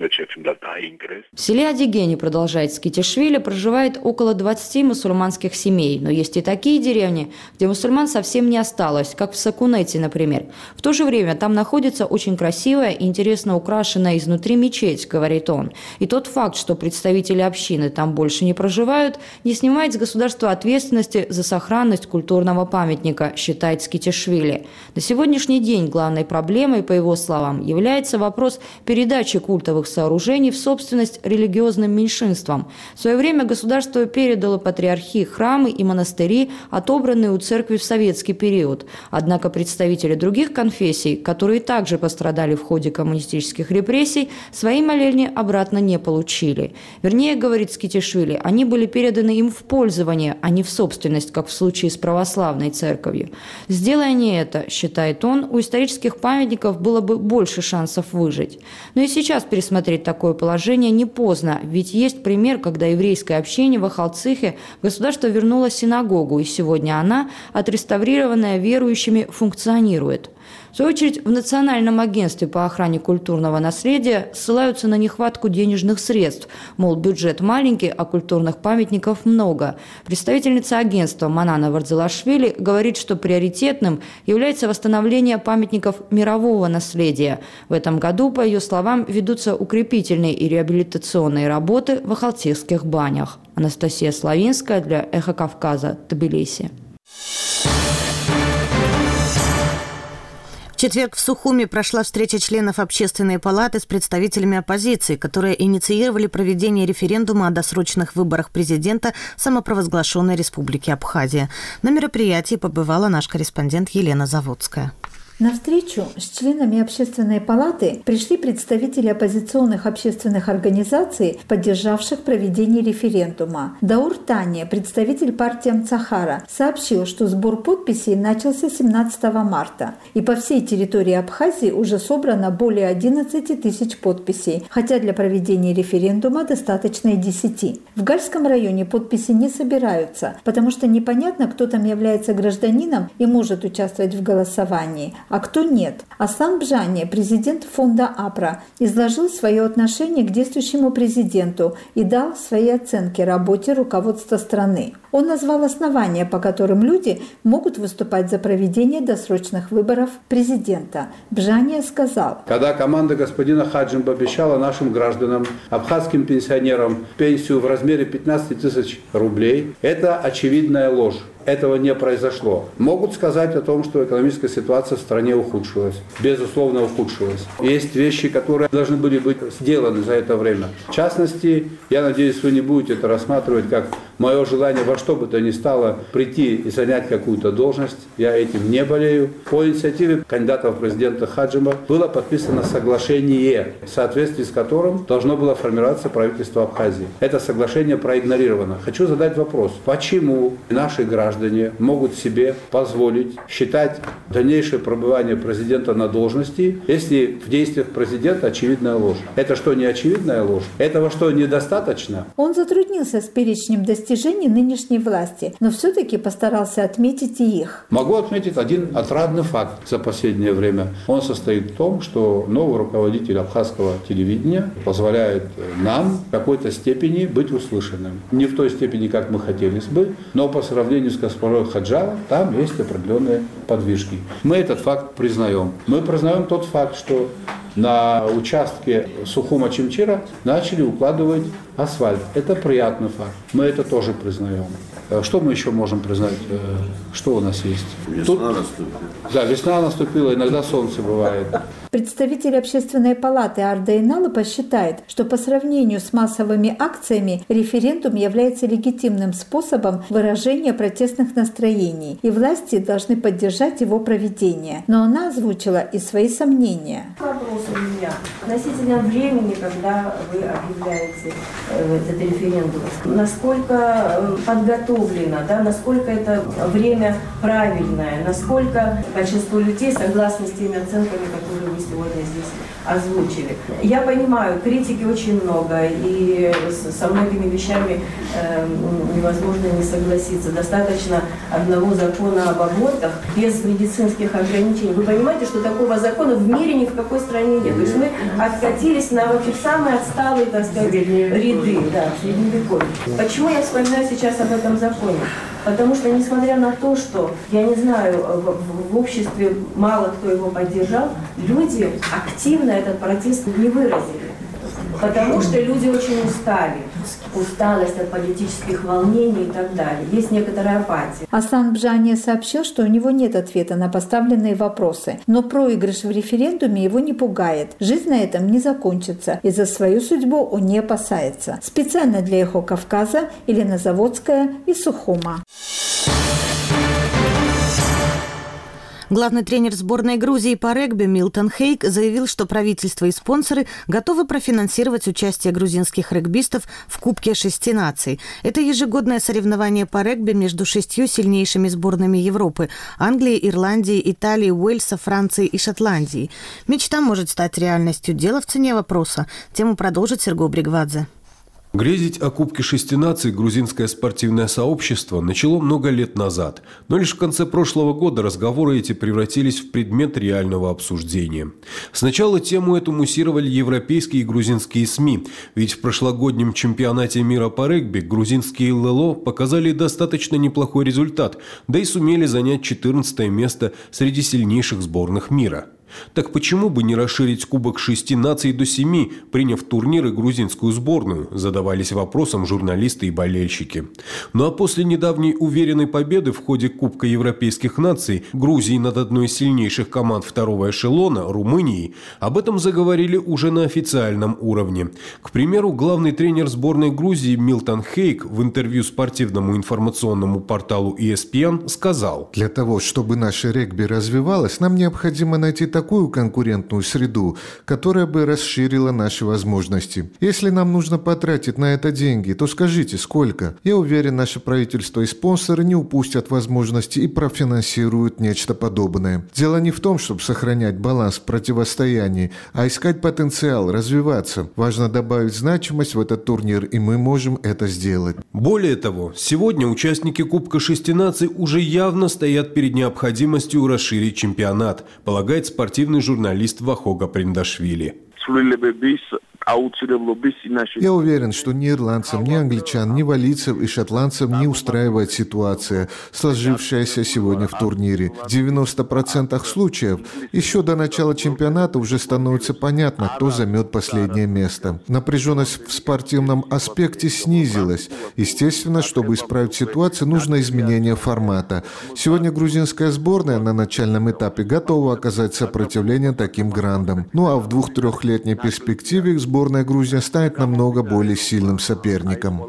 В селе Адигени, продолжает Скитишвили, проживает около 20 мусульманских семей. Но есть и такие деревни, где мусульман совсем не осталось, как в Сакунете, например. В то же время там находится очень красивая и интересно украшенная изнутри мечеть, говорит он. И тот факт, что представители общины там больше не проживают, не снимает с государства ответственности за сохранность культурного памятника, считает Скитишвили. На сегодняшний день главной проблемой, по его словам, является вопрос передачи культовых сооружений в собственность религиозным меньшинствам. В свое время государство передало патриархии храмы и монастыри, отобранные у церкви в советский период. Однако представители других конфессий, которые также пострадали в ходе коммунистических репрессий, свои молельни обратно не получили. Вернее, говорит Скитишвили, они были переданы им в пользование, а не в собственность, как в случае с православной церковью. Сделая не это, считает он, у исторических памятников было бы больше шансов выжить. Но и сейчас пересмотреть такое положение не поздно, ведь есть пример, когда еврейское общение в Ахалцихе государство вернуло синагогу, и сегодня она, отреставрированная верующими, функционирует. В свою очередь, в Национальном агентстве по охране культурного наследия ссылаются на нехватку денежных средств. Мол, бюджет маленький, а культурных памятников много. Представительница агентства Манана Вардзелашвили говорит, что приоритетным является восстановление памятников мирового наследия. В этом году, по ее словам, ведутся укрепительные и реабилитационные работы в ахалтирских банях. Анастасия Славинская для «Эхо Кавказа», Тбилиси. В четверг в Сухуми прошла встреча членов Общественной палаты с представителями оппозиции, которые инициировали проведение референдума о досрочных выборах президента самопровозглашенной Республики Абхазия. На мероприятии побывала наш корреспондент Елена Заводская. На встречу с членами Общественной палаты пришли представители оппозиционных общественных организаций, поддержавших проведение референдума. Даур Тане, представитель партии Амцахара, сообщил, что сбор подписей начался 17 марта. И по всей территории Абхазии уже собрано более 11 тысяч подписей, хотя для проведения референдума достаточно и 10. В Гальском районе подписи не собираются, потому что непонятно, кто там является гражданином и может участвовать в голосовании, а кто нет. Аслан Бжани, президент фонда АПРА, изложил свое отношение к действующему президенту и дал свои оценки работе руководства страны. Он назвал основания, по которым люди могут выступать за проведение досрочных выборов президента. Бжани сказал: когда команда господина Хаджимба обещала нашим гражданам, абхазским пенсионерам, пенсию в размере 15 тысяч рублей, это очевидная ложь. Этого не произошло. Могут сказать о том, что экономическая ситуация в стране ухудшилась. Безусловно, ухудшилась. Есть вещи, которые должны были быть сделаны за это время. В частности, я надеюсь, вы не будете это рассматривать как Мое желание во что бы то ни стало прийти и занять какую-то должность, я этим не болею. По инициативе кандидата в президента Хаджима было подписано соглашение, в соответствии с которым должно было формироваться правительство Абхазии. Это соглашение проигнорировано. Хочу задать вопрос, почему наши граждане могут себе позволить считать дальнейшее пребывание президента на должности, если в действиях президента очевидная ложь? Это что, не очевидная ложь? Этого что, недостаточно? Он затруднился с перечнем достижений нынешней власти, но все-таки постарался отметить и их. Могу отметить один отрадный факт за последнее время. Он состоит в том, что новый руководитель абхазского телевидения позволяет нам в какой-то степени быть услышанным. Не в той степени, как мы хотелось бы, но по сравнению с госпожой Хаджава там есть определенные подвижки. Мы этот факт признаем. Мы признаем тот факт, что на участке Сухума-Чимчира начали укладывать асфальт. Это приятный факт. Мы это тоже признаем. Что мы еще можем признать? Что у нас есть? Весна наступила. Да, весна наступила, иногда солнце бывает. Представитель общественной палаты Ардей Налыпа считает, что по сравнению с массовыми акциями референдум является легитимным способом выражения протестных настроений, и власти должны поддержать его проведение. Но она озвучила и свои сомнения. Вопрос у меня относительно времени, когда вы объявляете этот референдум. Насколько подготовлено, да, насколько это время правильное, насколько большинство людей согласны с теми оценками, которые вы сегодня здесь озвучили. Я понимаю, критики очень много, и со многими вещами невозможно не согласиться. Достаточно одного закона об абортах без медицинских ограничений. Вы понимаете, что такого закона в мире ни в какой стране нет. То есть мы откатились на вообще самые отсталые, так сказать, ряды, да, в Средневековье. Почему я вспоминаю сейчас об этом законе? Потому что, несмотря на то, что, я не знаю, в обществе мало кто его поддержал, люди активно этот протест не выразили. Потому что люди очень устали. Усталость от политических волнений и так далее. Есть некоторая апатия. Асан Бжания сообщил, что у него нет ответа на поставленные вопросы, но проигрыш в референдуме его не пугает. Жизнь на этом не закончится, и за свою судьбу он не опасается. Специально для «Эхо Кавказа» Елена Заводская из Сухума. Главный тренер сборной Грузии по регби Милтон Хейк заявил, что правительство и спонсоры готовы профинансировать участие грузинских регбистов в Кубке 6 наций. Это ежегодное соревнование по регби между 6 сильнейшими сборными Европы – Англии, Ирландии, Италии, Уэльса, Франции и Шотландии. Мечта может стать реальностью. Дело в цене вопроса. Тему продолжит Серго Бригвадзе. Грезить о Кубке 6 наций грузинское спортивное сообщество начало много лет назад, но лишь в конце прошлого года разговоры эти превратились в предмет реального обсуждения. Сначала тему эту муссировали европейские и грузинские СМИ, ведь в прошлогоднем чемпионате мира по регби грузинские ЛЛО показали достаточно неплохой результат, да и сумели занять 14 место среди сильнейших сборных мира. Так почему бы не расширить Кубок 6 наций до 7, приняв турнир и грузинскую сборную, задавались вопросом журналисты и болельщики. Ну а после недавней уверенной победы в ходе Кубка европейских наций Грузии над одной из сильнейших команд второго эшелона, Румынией, об этом заговорили уже на официальном уровне. К примеру, главный тренер сборной Грузии Милтон Хейк в интервью спортивному информационному порталу ESPN сказал: «Для того, чтобы наше регби развивалось, нам необходимо найти такую конкурентную среду, которая бы расширила наши возможности. Если нам нужно потратить на это деньги, то скажите, сколько? Я уверен, наше правительство и спонсоры не упустят возможности и профинансируют нечто подобное. Дело не в том, чтобы сохранять баланс в противостоянии, а искать потенциал, развиваться. Важно добавить значимость в этот турнир, и мы можем это сделать». Более того, сегодня участники Кубка 6 наций уже явно стоят перед необходимостью расширить чемпионат, полагает спортивный журналист Вахога Приндашвили. Я уверен, что ни ирландцам, ни англичан, ни валийцев и шотландцам не устраивает ситуация, сложившаяся сегодня в турнире. В 90% случаев еще до начала чемпионата уже становится понятно, кто займет последнее место. Напряженность в спортивном аспекте снизилась. Естественно, чтобы исправить ситуацию, нужно изменение формата. Сегодня грузинская сборная на начальном этапе готова оказать сопротивление таким грандам. Ну а в 2-3-летней перспективе к сборной сборная Грузии станет намного более сильным соперником.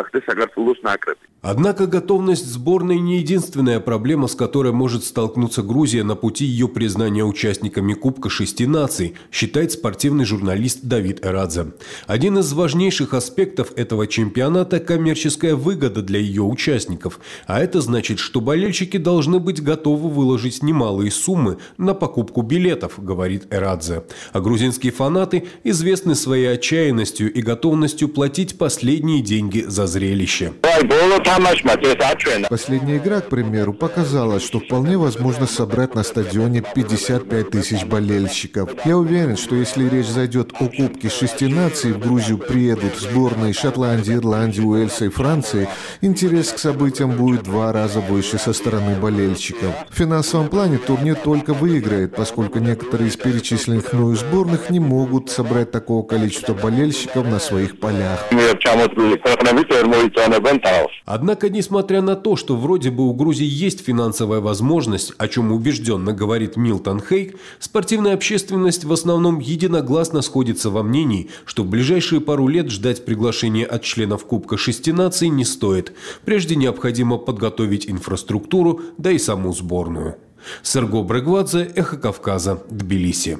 Однако готовность сборной не единственная проблема, с которой может столкнуться Грузия на пути ее признания участниками Кубка шести наций, считает спортивный журналист Давид Эрадзе. Один из важнейших аспектов этого чемпионата – коммерческая выгода для ее участников. А это значит, что болельщики должны быть готовы выложить немалые суммы на покупку билетов, говорит Эрадзе. А грузинские фанаты известны своей отчаянностью и готовностью платить последние деньги за зрелище. Последняя игра, к примеру, показала, что вполне возможно собрать на стадионе 55 тысяч болельщиков. Я уверен, что если речь зайдет о Кубке шести наций, в Грузию приедут сборные Шотландии, Ирландии, Уэльса и Франции, интерес к событиям будет в 2 раза больше со стороны болельщиков. В финансовом плане турнир только выиграет, поскольку некоторые из перечисленных мною сборных не могут собрать такого количества болельщиков на своих полях. Однако, несмотря на то, что вроде бы у Грузии есть финансовая возможность, о чем убежденно говорит Милтон Хейк, спортивная общественность в основном единогласно сходится во мнении, что в ближайшие пару лет ждать приглашения от членов Кубка шести наций не стоит. Прежде необходимо подготовить инфраструктуру, да и саму сборную. Серго Брегвадзе, Эхо Кавказа, Тбилиси.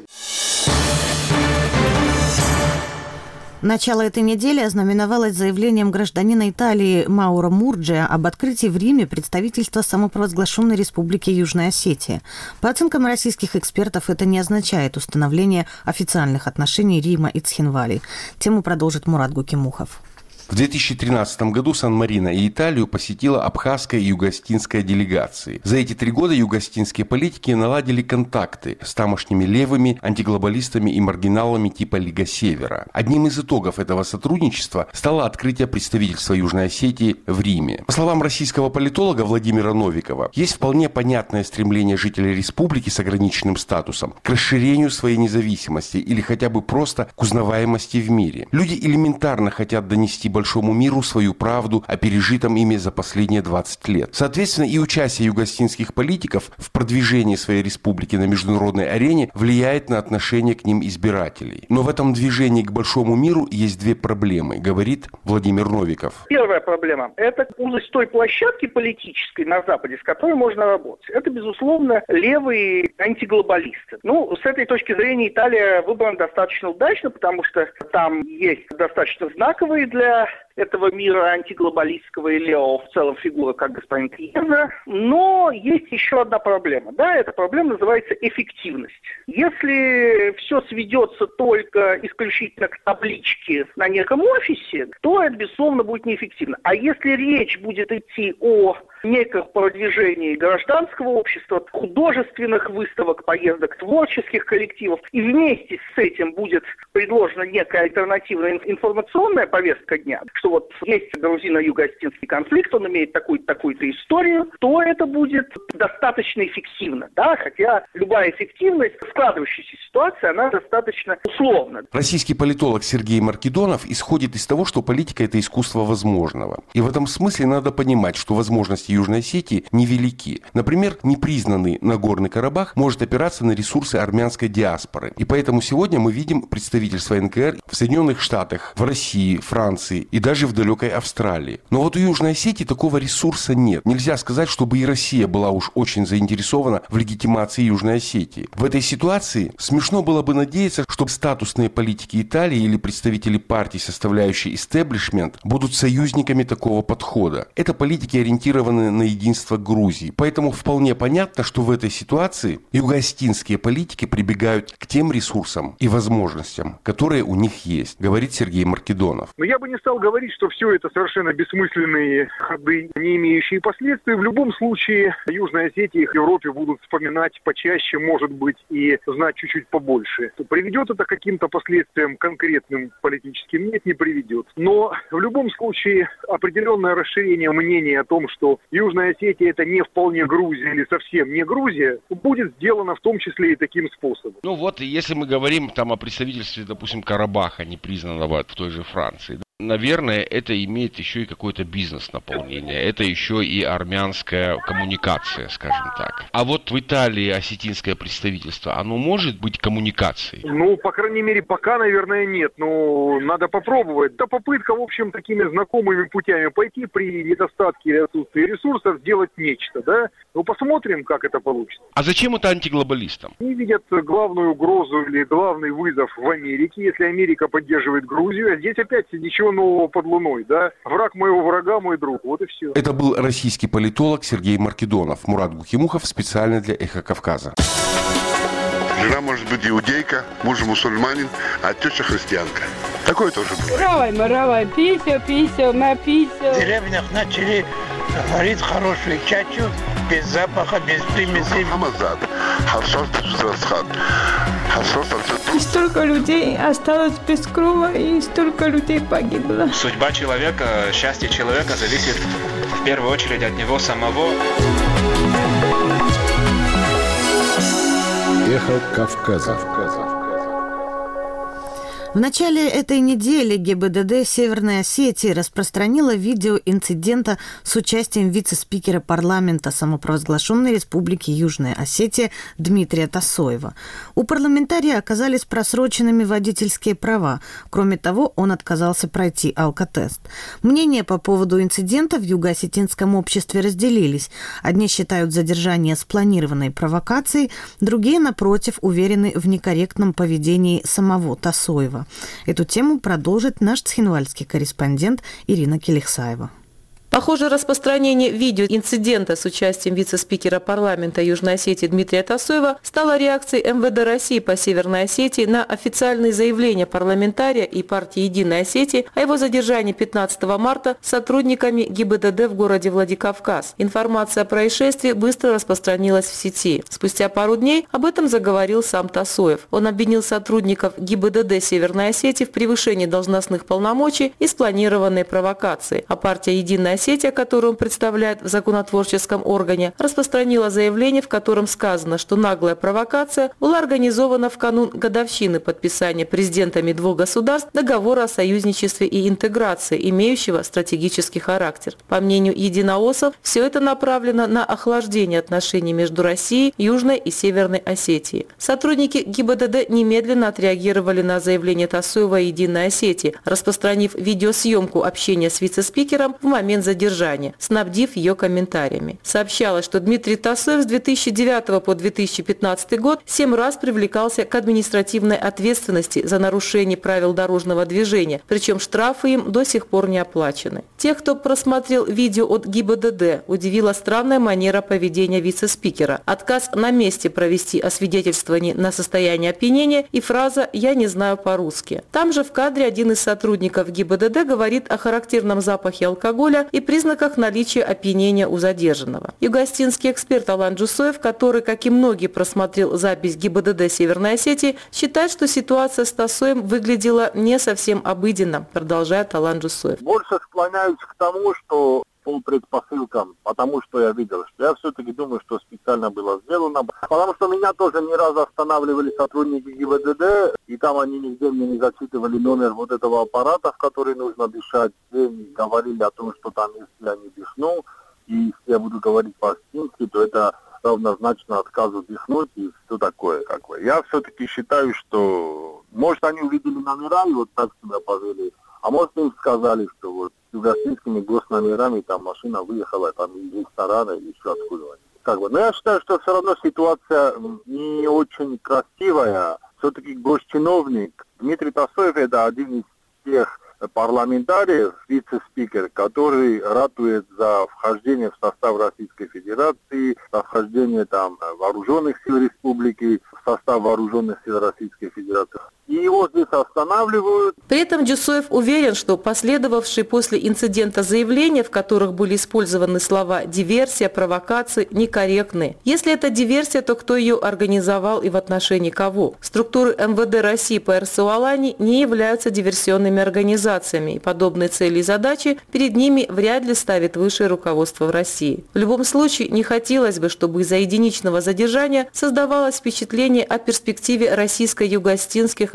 Начало этой недели ознаменовалось заявлением гражданина Италии Мауро Мурджиа об открытии в Риме представительства самопровозглашенной Республики Южная Осетия. По оценкам российских экспертов, это не означает установление официальных отношений Рима и Цхинвали. Тему продолжит Мурат Гукимухов. В 2013 году Сан-Марино и Италию посетила абхазская и юго-остинская делегации. За эти 3 года юго-остинские политики наладили контакты с тамошними левыми, антиглобалистами и маргиналами типа Лига Севера. Одним из итогов этого сотрудничества стало открытие представительства Южной Осетии в Риме. По словам российского политолога Владимира Новикова, есть вполне понятное стремление жителей республики с ограниченным статусом к расширению своей независимости или хотя бы просто к узнаваемости в мире. Люди элементарно хотят донести большому миру свою правду о пережитом ими за последние 20 лет. Соответственно, и участие юго-остинских политиков в продвижении своей республики на международной арене влияет на отношение к ним избирателей. Но в этом движении к большому миру есть 2 проблемы, говорит Владимир Новиков. Первая проблема – это узость той площадки политической на Западе, с которой можно работать. Это, безусловно, левые антиглобалисты. С этой точки зрения Италия выбрана достаточно удачно, потому что там есть достаточно знаковые для этого мира антиглобалистского и левого в целом фигура, как господин Кьеза. Но есть еще одна проблема. Эта проблема называется эффективность. Если все сведется только исключительно к табличке на неком офисе, то это, безусловно, будет неэффективно. А если речь будет идти о неких продвижении гражданского общества, художественных выставок, поездок творческих коллективов, и вместе с этим будет предложена некая альтернативная информационная повестка дня, что есть грузино-юго-остинский конфликт, он имеет такую-то историю, то это будет достаточно эффективно, хотя любая эффективность в складывающейся ситуации, она достаточно условна. Российский политолог Сергей Маркидонов исходит из того, что политика – это искусство возможного. И в этом смысле надо понимать, что возможности Южной Осетии невелики. Например, непризнанный Нагорный Карабах может опираться на ресурсы армянской диаспоры. И поэтому сегодня мы видим представительство НКР в Соединенных Штатах, в России, Франции и даже в далекой Австралии. Но у Южной Осетии такого ресурса нет. Нельзя сказать, чтобы и Россия была уж очень заинтересована в легитимации Южной Осетии. В этой ситуации смешно было бы надеяться, что статусные политики Италии или представители партий, составляющие истеблишмент, будут союзниками такого подхода. Это политики, ориентированные на единство Грузии. Поэтому вполне понятно, что в этой ситуации юго-остинские политики прибегают к тем ресурсам и возможностям, которые у них есть, говорит Сергей Маркидонов. Но я бы не стал говорить, что все это совершенно бессмысленные ходы, не имеющие последствий. В любом случае, Южная Осетия в Европе будут вспоминать почаще, может быть, и знать чуть-чуть побольше. Приведет это к каким-то последствиям конкретным политическим? Нет, не приведет. Но в любом случае определенное расширение мнения о том, что Южная Осетия это не вполне Грузия или совсем не Грузия, будет сделано в том числе и таким способом. Если мы говорим о представительстве, допустим, Карабаха, непризнанного в той же Франции, Наверное, это имеет еще и какое-то бизнес-наполнение. Это еще и армянская коммуникация, скажем так. А вот в Италии осетинское представительство, оно может быть коммуникацией? Ну, по крайней мере, пока, наверное, нет. Но надо попробовать. Это попытка, в общем, такими знакомыми путями пойти при недостатке или отсутствии ресурсов сделать нечто, да? Ну, посмотрим, как это получится. А зачем это антиглобалистам? Они видят главную угрозу или главный вызов в Америке, если Америка поддерживает Грузию. А здесь опять ничего нового под луной, да? Враг моего врага, мой друг. Вот и все. Это был российский политолог Сергей Маркидонов. Мурат Гухимухов специально для «Эхо Кавказа». Жена может быть иудейка, муж мусульманин, а теща христианка. Такое тоже бывает. Равай, пися, напися. В деревнях начали варить хорошую чачу, без запаха, без примесей. И столько людей осталось без крова, и столько людей погибло. Судьба человека, счастье человека зависит в первую очередь от него самого. Эхо Кавказа. В начале этой недели ГИБДД Северной Осетии распространила видео инцидента с участием вице-спикера парламента самопровозглашенной Республики Южная Осетия Дмитрия Тасоева. У парламентария оказались просроченными водительские права. Кроме того, он отказался пройти алкотест. Мнения по поводу инцидента в юго-осетинском обществе разделились. Одни считают задержание спланированной провокацией, другие, напротив, уверены в некорректном поведении самого Тасоева. Эту тему продолжит наш цхинвальский корреспондент Ирина Келихсаева. Похоже, распространение видео инцидента с участием вице-спикера парламента Южной Осетии Дмитрия Тасоева стало реакцией МВД России по Северной Осетии на официальные заявления парламентария и партии «Единая Осетия» о его задержании 15 марта сотрудниками ГИБДД в городе Владикавказ. Информация о происшествии быстро распространилась в сети. Спустя пару дней об этом заговорил сам Тасоев. Он обвинил сотрудников ГИБДД Северной Осетии в превышении должностных полномочий и спланированной провокации. А партия «Единая Осетия», которую он представляет в законотворческом органе, распространила заявление, в котором сказано, что наглая провокация была организована в канун годовщины подписания президентами двух государств договора о союзничестве и интеграции, имеющего стратегический характер. По мнению единоосов, все это направлено на охлаждение отношений между Россией, Южной и Северной Осетией. Сотрудники ГИБДД немедленно отреагировали на заявление Тасоева и Единой Осетии, распространив видеосъемку общения с вице-спикером в момент задержания, снабдив ее комментариями. Сообщалось, что Дмитрий Тасоев с 2009 по 2015 год 7 раз привлекался к административной ответственности за нарушение правил дорожного движения, причем штрафы им до сих пор не оплачены. Тех, кто просмотрел видео от ГИБДД, удивила странная манера поведения вице-спикера, отказ на месте провести освидетельствование на состояние опьянения и фраза «я не знаю по-русски». Там же в кадре один из сотрудников ГИБДД говорит о характерном запахе алкоголя и признаках наличия опьянения у задержанного. Юго-осетинский эксперт Алан Джусоев, который, как и многие, просмотрел запись ГИБДД Северной Осетии, считает, что ситуация с Тасоем выглядела не совсем обыденно, продолжает Алан Джусоев. Больше склоняюсь к тому, что по предпосылкам, потому что я видел, что я все-таки думаю, что специально было сделано. Потому что меня тоже не раз останавливали сотрудники ГИБДД, и там они нигде мне не зачитывали номер вот этого аппарата, в который нужно дышать. Все говорили о том, что там, если я не дышну, и если я буду говорить по-осетински, то это равнозначно отказу дыхнуть и все такое. Я все-таки считаю, что, может, они увидели номера и вот так себя повели, а может, им сказали, что вот юго-осетинскими госномерами там машина выехала, там из ресторана или еще откуда-нибудь. Но я считаю, что все равно ситуация не очень красивая. Все-таки госчиновник Дмитрий Тасоев — это один из тех парламентариев, вице-спикер, который ратует за вхождение в состав Российской Федерации, за вхождение там вооруженных сил республики, в состав вооруженных сил Российской Федерации. И его здесь останавливают. При этом Джусоев уверен, что последовавшие после инцидента заявления, в которых были использованы слова «диверсия», «провокации», некорректны. Если это диверсия, то кто ее организовал и в отношении кого? Структуры МВД России по РСО Алани не являются диверсионными организациями, и подобные цели и задачи перед ними вряд ли ставит высшее руководство в России. В любом случае, не хотелось бы, чтобы из-за единичного задержания создавалось впечатление о перспективе российско-юго-осетинских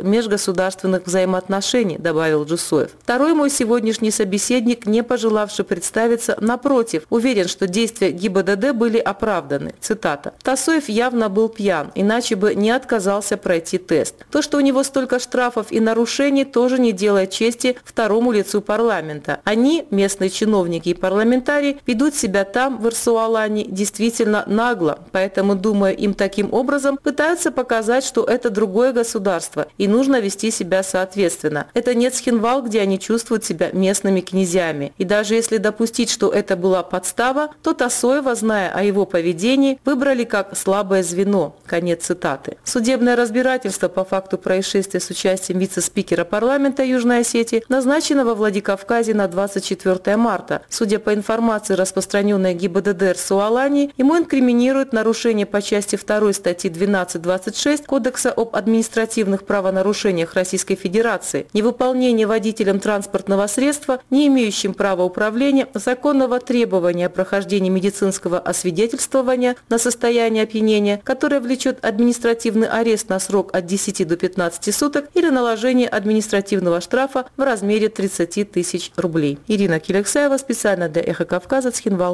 межгосударственных взаимоотношений, добавил Джусоев. Второй мой сегодняшний собеседник, не пожелавший представиться, напротив, уверен, что действия ГИБДД были оправданы. Цитата. «Тассоев явно был пьян, иначе бы не отказался пройти тест. То, что у него столько штрафов и нарушений, тоже не делает чести второму лицу парламента. Они, местные чиновники и парламентарии, ведут себя там, в Ирсуалане, действительно нагло. Поэтому, думаю, им таким образом пытаются показать, что это другое государство, и нужно вести себя соответственно. Это не Цхинвал, где они чувствуют себя местными князьями. И даже если допустить, что это была подстава, то Тассоева, зная о его поведении, выбрали как слабое звено». Конец цитаты. Судебное разбирательство по факту происшествия с участием вице-спикера парламента Южной Осетии назначено во Владикавказе на 24 марта. Судя по информации, распространенной ГИБДД Ирсуалани, ему инкриминируют нарушение по части 2 статьи 12.26 Кодекса об административных правонарушениях Российской Федерации, невыполнение водителем транспортного средства, не имеющим права управления, законного требования о прохождении медицинского освидетельствования на состояние опьянения, которое влечет административный арест на срок от 10 до 15 суток или наложение административного штрафа в размере 30 тысяч рублей. Ирина Келексаева, специально для «Эхо Кавказа», Цхинвал.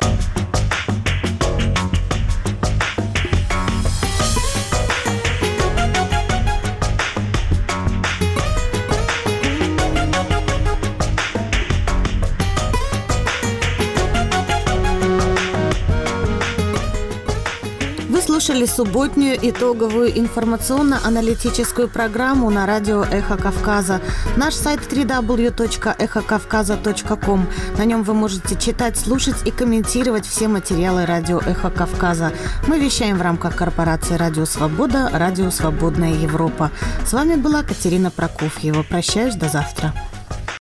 Слушали субботнюю итоговую информационно-аналитическую программу на радио «Эхо Кавказа». Наш сайт www.эхокавказа.ком. На нем вы можете читать, слушать и комментировать все материалы радио «Эхо Кавказа». Мы вещаем в рамках корпорации «Радио Свобода», «Радио Свободная Европа». С вами была Катерина Прокофьева. Прощаюсь, до завтра.